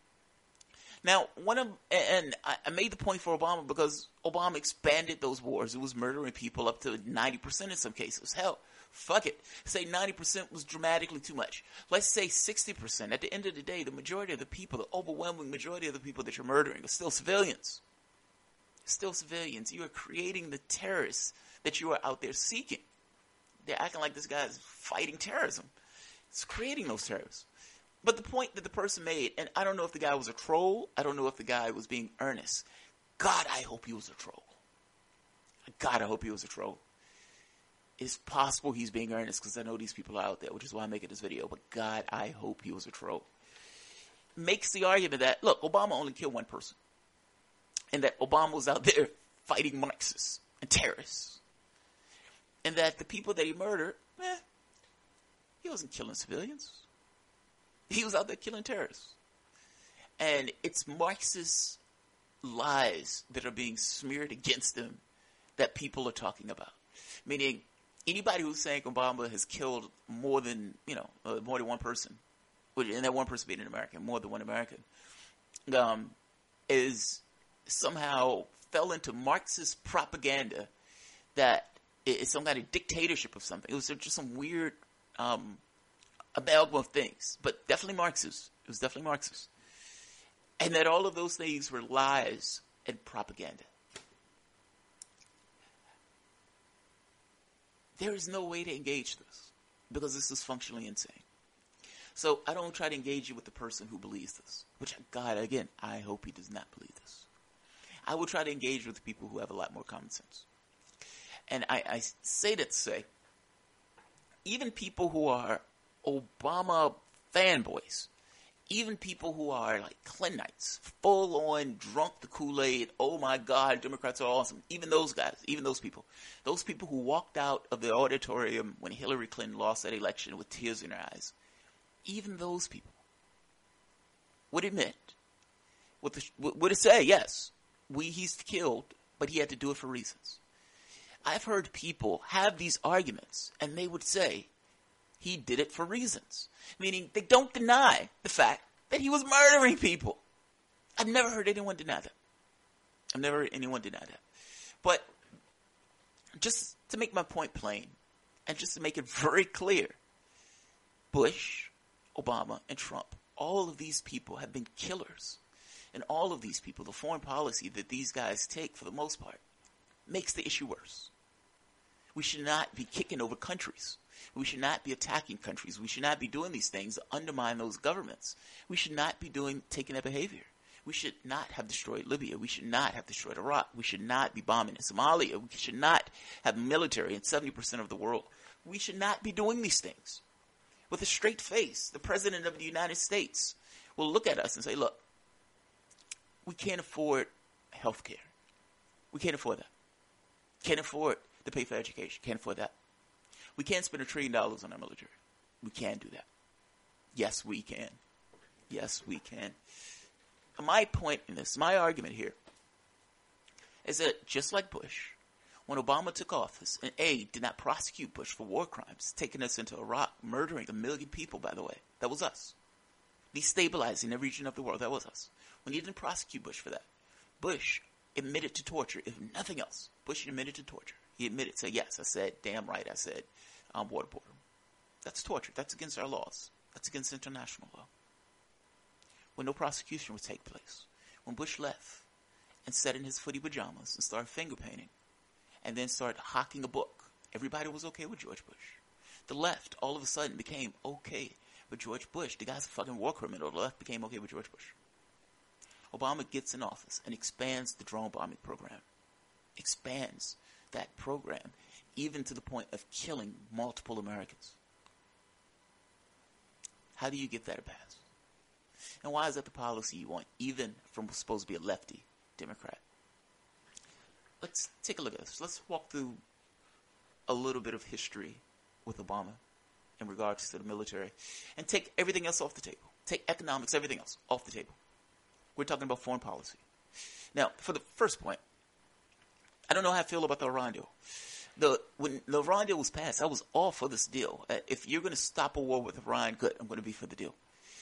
Now, one of, and I made the point for Obama because Obama expanded those wars. It was murdering people up to ninety percent in some cases. Hell, fuck it. Say ninety percent was dramatically too much. Let's say sixty percent. At the end of the day, the majority of the people, the overwhelming majority of the people that you're murdering are still civilians. Still civilians. You are creating the terrorists that you are out there seeking. They're acting like this guy is fighting terrorism. It's creating those terrorists. But the point that the person made, and I don't know if the guy was a troll. I don't know if the guy was being earnest. God, I hope he was a troll. God, I hope he was a troll. It's possible he's being earnest because I know these people are out there, which is why I'm making this video. But God, I hope he was a troll. Makes the argument that, look, Obama only killed one person. And that Obama was out there fighting Marxists and terrorists. And that the people that he murdered, eh, he wasn't killing civilians. He was out there killing terrorists. And it's Marxist lies that are being smeared against him that people are talking about. Meaning, anybody who's saying Obama has killed more than, you know, uh, more than one person, and that one person being an American, more than one American, um, is somehow fell into Marxist propaganda that is some kind of dictatorship of something. It was just some weird um, amalgam of things, but definitely Marxist. It was definitely Marxist. And that all of those things were lies and propaganda. There is no way to engage this because this is functionally insane. So I don't try to engage you with the person who believes this, which, God, again, I hope he does not believe this. I will try to engage with the people who have a lot more common sense. And I, I say that to say, even people who are Obama fanboys, even people who are like Clintonites, full on drunk the Kool-Aid, oh my God, Democrats are awesome. Even those guys, even those people, those people who walked out of the auditorium when Hillary Clinton lost that election with tears in their eyes, even those people would admit, would, the, would say, yes, we he's killed, but he had to do it for reasons. I've heard people have these arguments, and they would say, he did it for reasons. Meaning they don't deny the fact that he was murdering people. I've never heard anyone deny that. I've never heard anyone deny that. But just to make my point plain, and just to make it very clear, Bush, Obama, and Trump, all of these people have been killers. And all of these people, the foreign policy that these guys take for the most part, makes the issue worse. We should not be kicking over countries. We should not be attacking countries. We should not be doing these things to undermine those governments. We should not be doing taking that behavior. We should not have destroyed Libya. We should not have destroyed Iraq. We should not be bombing in Somalia. We should not have military in seventy percent of the world. We should not be doing these things. With a straight face, the President of the United States will look at us and say, look, we can't afford health care. We can't afford that. Can't afford to pay for education. Can't afford that. We can't spend a trillion dollars on our military. We can do that. Yes, we can. Yes, we can. My point in this, my argument here, is that just like Bush, when Obama took office, and A, did not prosecute Bush for war crimes, taking us into Iraq, murdering a million people, by the way. That was us. Destabilizing every region of the world. That was us. When he didn't prosecute Bush for that, Bush admitted to torture, if nothing else. Bush admitted to torture. He admitted, say, yes, I said, damn right, I said, um, waterboard him. That's torture. That's against our laws. That's against international law. When no prosecution would take place. When Bush left and sat in his footy pajamas and started finger painting and then started hawking a book, everybody was okay with George Bush. The left all of a sudden became okay with George Bush. The guy's a fucking war criminal. The left became okay with George Bush. Obama gets in office and expands the drone bombing program. Expands that program even to the point of killing multiple Americans. How do you get that a pass? And why is that the policy you want, even from what's supposed to be a lefty Democrat? Let's take a look at this. Let's walk through a little bit of history with Obama in regards to the military and take everything else off the table. Take economics, everything else off the table. We're talking about foreign policy. Now, for the first point, I don't know how I feel about the Iran deal. The, when the Iran deal was passed, I was all for this deal. Uh, if you're going to stop a war with Iran, good, I'm going to be for the deal.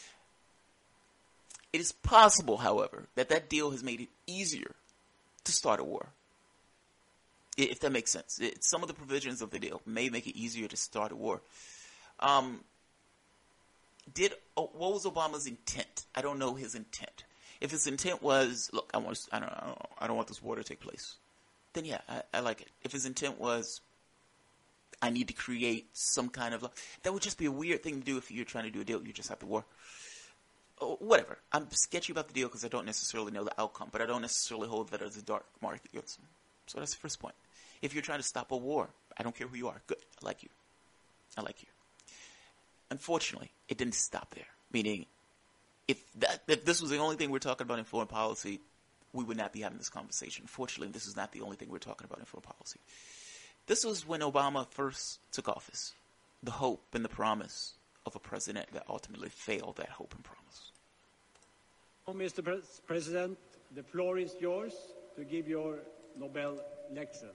It is possible, however, that that deal has made it easier to start a war. If that makes sense. It, some of the provisions of the deal may make it easier to start a war. Um, did oh, what was Obama's intent? I don't know his intent. If his intent was, look, I want, I don't, I don't, I don't want this war to take place, then yeah, I, I like it. If his intent was, I need to create some kind of, that would just be a weird thing to do if you're trying to do a deal. You just have the war. Oh, whatever. I'm sketchy about the deal because I don't necessarily know the outcome, but I don't necessarily hold that as a dark mark against him. So that's the first point. If you're trying to stop a war, I don't care who you are. Good. I like you. I like you. Unfortunately, it didn't stop there. Meaning, if that, if this was the only thing we're talking about in foreign policy, we would not be having this conversation. Fortunately, this is not the only thing we're talking about in foreign policy. This was when Obama first took office. The hope and the promise of a president that ultimately failed that hope and promise. Oh, Mister Pre- President, the floor is yours to give your Nobel lecture.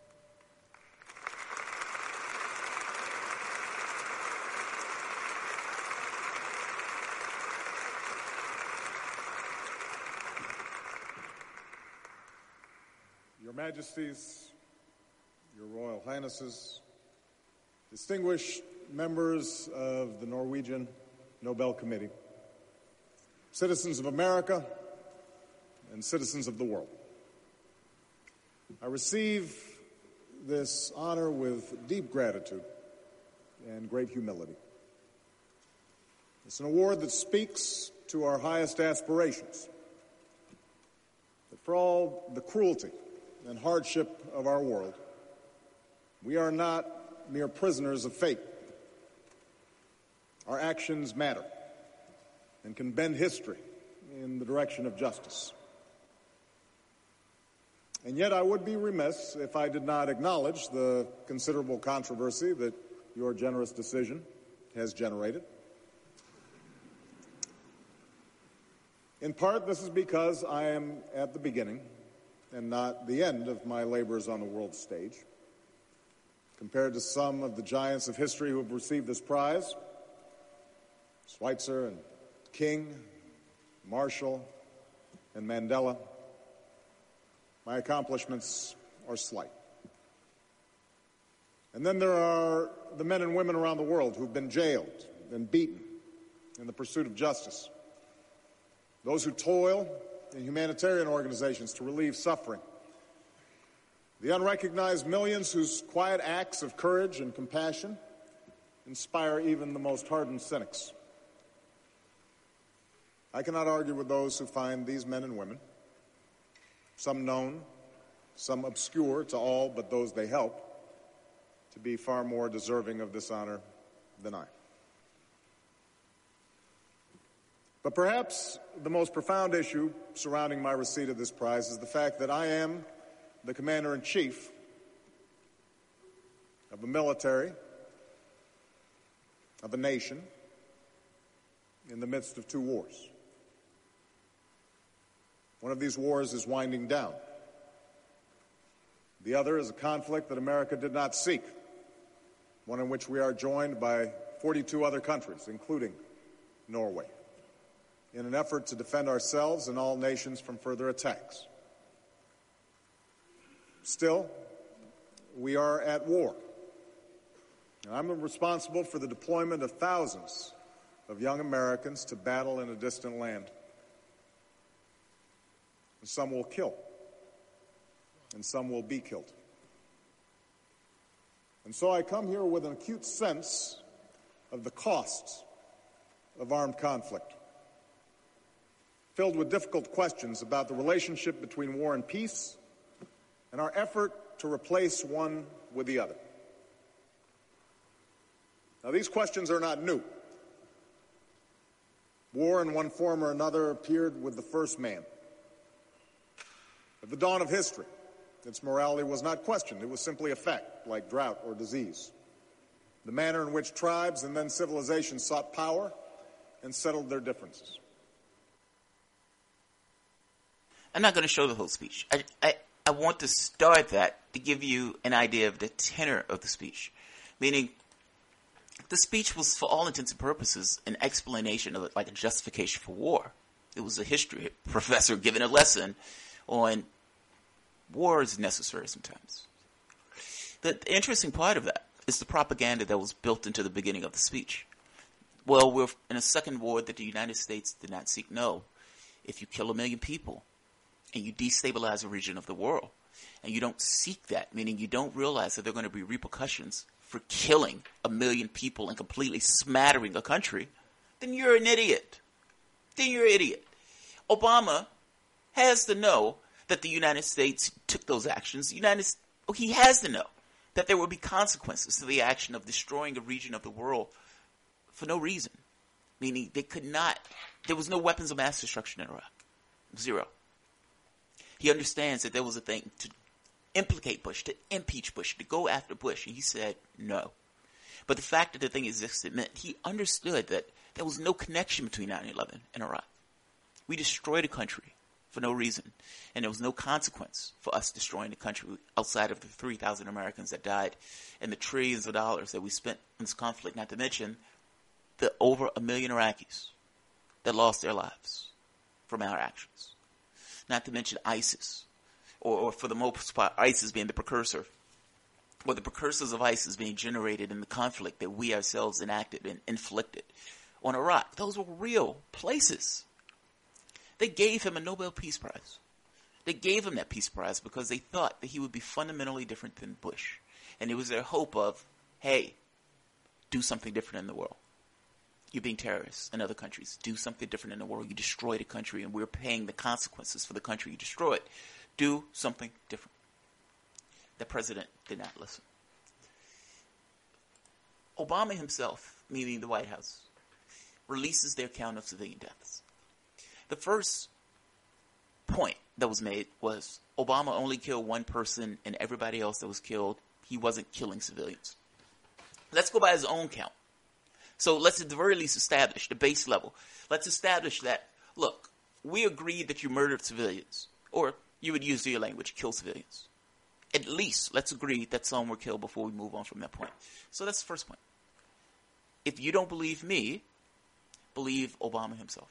Your Majesties, Your Royal Highnesses, distinguished members of the Norwegian Nobel Committee, citizens of America, and citizens of the world. I receive this honor with deep gratitude and great humility. It's an award that speaks to our highest aspirations, that for all the cruelty and hardship of our world, we are not mere prisoners of fate. Our actions matter. and can bend history in the direction of justice. And yet I would be remiss if I did not acknowledge the considerable controversy that your generous decision has generated. In part, this is because I am at the beginning and not the end of my labors on the world stage. Compared to some of the giants of history who have received this prize, Schweitzer and King, Marshall, and Mandela, my accomplishments are slight. And then there are the men and women around the world who've been jailed and beaten in the pursuit of justice. Those who toil in humanitarian organizations to relieve suffering. The unrecognized millions whose quiet acts of courage and compassion inspire even the most hardened cynics. I cannot argue with those who find these men and women, some known, some obscure to all but those they help, to be far more deserving of this honor than I. But perhaps the most profound issue surrounding my receipt of this prize is the fact that I am the commander-in-chief of a military, of a nation, in the midst of two wars. One of these wars is winding down. The other is a conflict that America did not seek, one in which we are joined by forty-two other countries, including Norway, in an effort to defend ourselves and all nations from further attacks. Still, we are at war. And I'm responsible for the deployment of thousands of young Americans to battle in a distant land. And some will kill, and some will be killed. And so I come here with an acute sense of the costs of armed conflict, filled with difficult questions about the relationship between war and peace and our effort to replace one with the other. Now, these questions are not new. War in one form or another appeared with the first man. At the dawn of history, its morality was not questioned. It was simply a fact, like drought or disease. The manner in which tribes and then civilizations sought power and settled their differences. I'm not going to show the whole speech. I, I, I want to start that to give you an idea of the tenor of the speech. Meaning, the speech was, for all intents and purposes, an explanation of it, like a justification for war. It was a history professor giving a lesson on war is necessary sometimes. The interesting part of that is the propaganda that was built into the beginning of the speech. Well, we're in a second war that the United States did not seek. No. If you kill a million people and you destabilize a region of the world and you don't seek that, meaning you don't realize that there are going to be repercussions for killing a million people and completely smattering a country, then you're an idiot. Then you're an idiot. Obama has to know that the United States took those actions. The United, he has to know that there will be consequences to the action of destroying a region of the world for no reason. Meaning they could not, there was no weapons of mass destruction in Iraq. Zero. He understands that there was a thing to implicate Bush, to impeach Bush, to go after Bush. And he said no. But the fact that the thing existed meant he understood that there was no connection between nine eleven and Iraq. We destroyed a country for no reason. And there was no consequence for us destroying the country outside of the three thousand Americans that died and the trillions of dollars that we spent in this conflict, not to mention the over a million Iraqis that lost their lives from our actions. Not to mention ISIS, or, or for the most part, ISIS being the precursor, or the precursors of ISIS being generated in the conflict that we ourselves enacted and inflicted on Iraq. Those were real places. They gave him a Nobel Peace Prize. They gave him that Peace Prize because they thought that he would be fundamentally different than Bush. And it was their hope of, hey, do something different in the world. You're being terrorists in other countries. Do something different in the world. You destroyed a country, and we're paying the consequences for the country you destroyed. Do something different. The president did not listen. Obama himself, meaning the White House, releases their count of civilian deaths. The first point that was made was Obama only killed one person, and everybody else that was killed, he wasn't killing civilians. Let's go by his own count. So let's at the very least establish the base level. Let's establish that, look, we agreed that you murdered civilians, or you would use your language, kill civilians. At least let's agree that some were killed before we move on from that point. So that's the first point. If you don't believe me, believe Obama himself.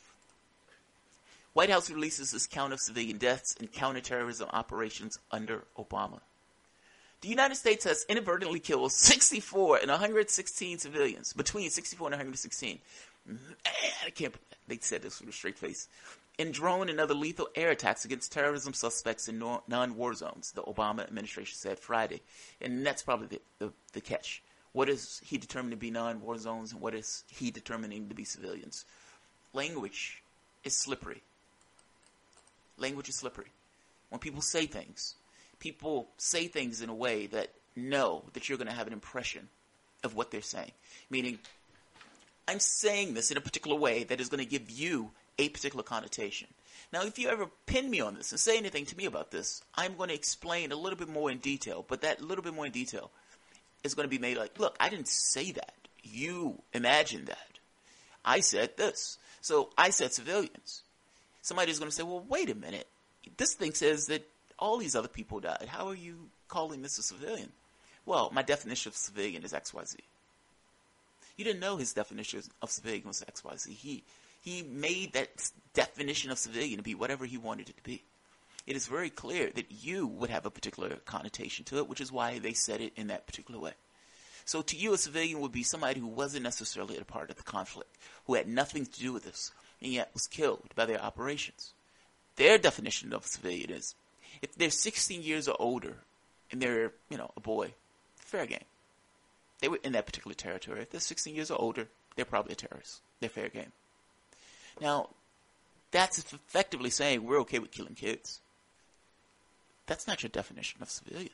White House releases its count of civilian deaths and counterterrorism operations under Obama. The United States has inadvertently killed sixty-four and one hundred sixteen civilians, between sixty-four and one hundred sixteen. Man, I can't believe that. They said this with a straight face. In drone and other lethal air attacks against terrorism suspects in non-war zones, the Obama administration said Friday. And that's probably the, the, the catch. What is he determined to be non-war zones, and what is he determining to be civilians? Language is slippery. Language is slippery. When people say things, people say things in a way that know that you're going to have an impression of what they're saying. Meaning, I'm saying this in a particular way that is going to give you a particular connotation. Now, if you ever pin me on this and say anything to me about this, I'm going to explain a little bit more in detail. But that little bit more in detail is going to be made like, look, I didn't say that. You imagined that. I said this. So I said civilians. Somebody's going to say, well, wait a minute. This thing says that all these other people died. How are you calling this a civilian? Well, my definition of civilian is X Y Z. You didn't know his definition of civilian was X Y Z. He, he made that definition of civilian to be whatever he wanted it to be. It is very clear that you would have a particular connotation to it, which is why they said it in that particular way. So to you, a civilian would be somebody who wasn't necessarily a part of the conflict, who had nothing to do with this, and yet was killed by their operations. Their definition of a civilian is, if they're sixteen years or older, and they're, you know, a boy, fair game. They were in that particular territory. If they're sixteen years or older, they're probably a terrorist. They're fair game. Now, that's effectively saying we're okay with killing kids. That's not your definition of civilian.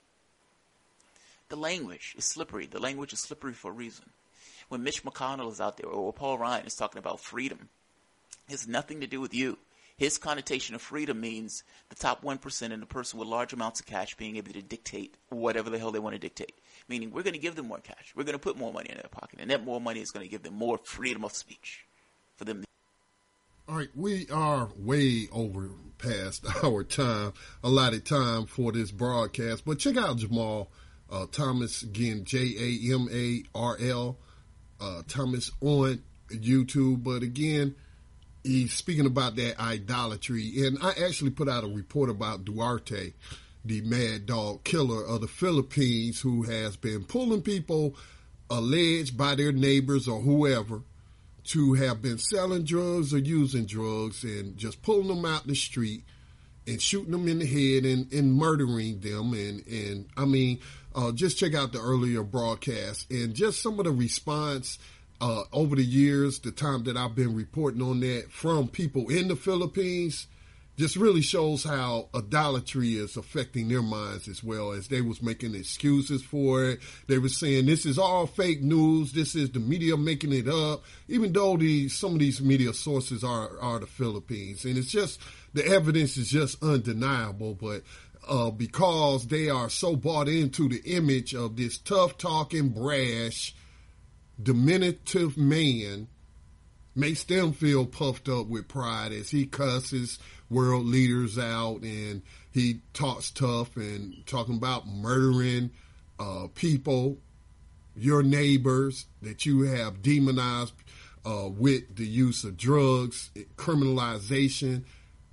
The language is slippery. The language is slippery for a reason. When Mitch McConnell is out there, or Paul Ryan is talking about freedom, it has nothing to do with you. His connotation of freedom means the top one percent and the person with large amounts of cash being able to dictate whatever the hell they want to dictate. Meaning we're going to give them more cash. We're going to put more money in their pocket. And that more money is going to give them more freedom of speech for them. All right, we are way over past our time, allotted time for this broadcast. But check out Jamal uh, Thomas, again, J A M A R L, uh, Thomas on YouTube. But again, he's speaking about that idolatry. And I actually put out a report about Duarte, the mad dog killer of the Philippines, who has been pulling people alleged by their neighbors or whoever to have been selling drugs or using drugs, and just pulling them out the street and shooting them in the head and, and murdering them. And, and I mean, uh, just check out the earlier broadcast and just some of the response uh, over the years, the time that I've been reporting on that from people in the Philippines, just really shows how idolatry is affecting their minds as well. As they was making excuses for it. They were saying this is all fake news. This is the media making it up, even though the, some of these media sources are, are the Philippines. And it's just, the evidence is just undeniable. But uh, because they are so bought into the image of this tough talking, brash, diminutive man, makes them feel puffed up with pride as he cusses world leaders out, and he talks tough and talking about murdering uh, people, your neighbors that you have demonized uh, with the use of drugs, criminalization,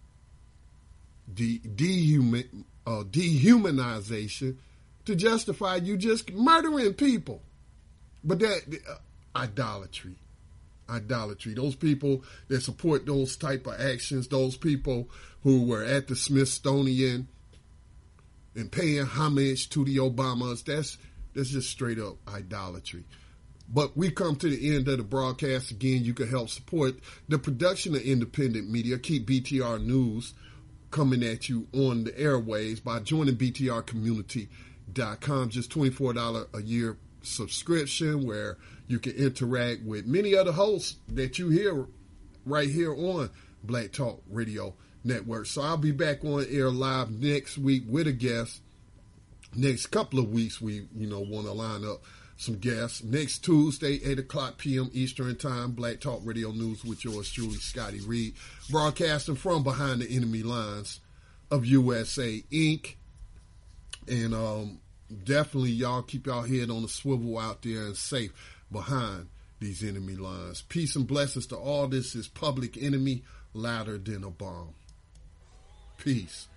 de- dehuman, uh, dehumanization to justify you just murdering people. But that uh, idolatry. Idolatry. Those people that support those type of actions, those people who were at the Smithsonian and paying homage to the Obamas, that's that's just straight up idolatry. But we come to the end of the broadcast. Again, you can help support the production of independent media. Keep B T R News coming at you on the airwaves by joining B T R community dot com. Just twenty-four dollars a year subscription where you can interact with many other hosts that you hear right here on Black Talk Radio Network. So I'll be back on air live next week with a guest. Next couple of weeks, we, you know, want to line up some guests. Next Tuesday, eight o'clock p.m. Eastern Time, Black Talk Radio News with yours truly, Scotty Reed, broadcasting from behind the enemy lines of U S A Incorporated. And um, definitely, y'all keep y'all head on the swivel out there and safe behind these enemy lines. Peace and blessings to all. This is Public Enemy, louder than a bomb. Peace.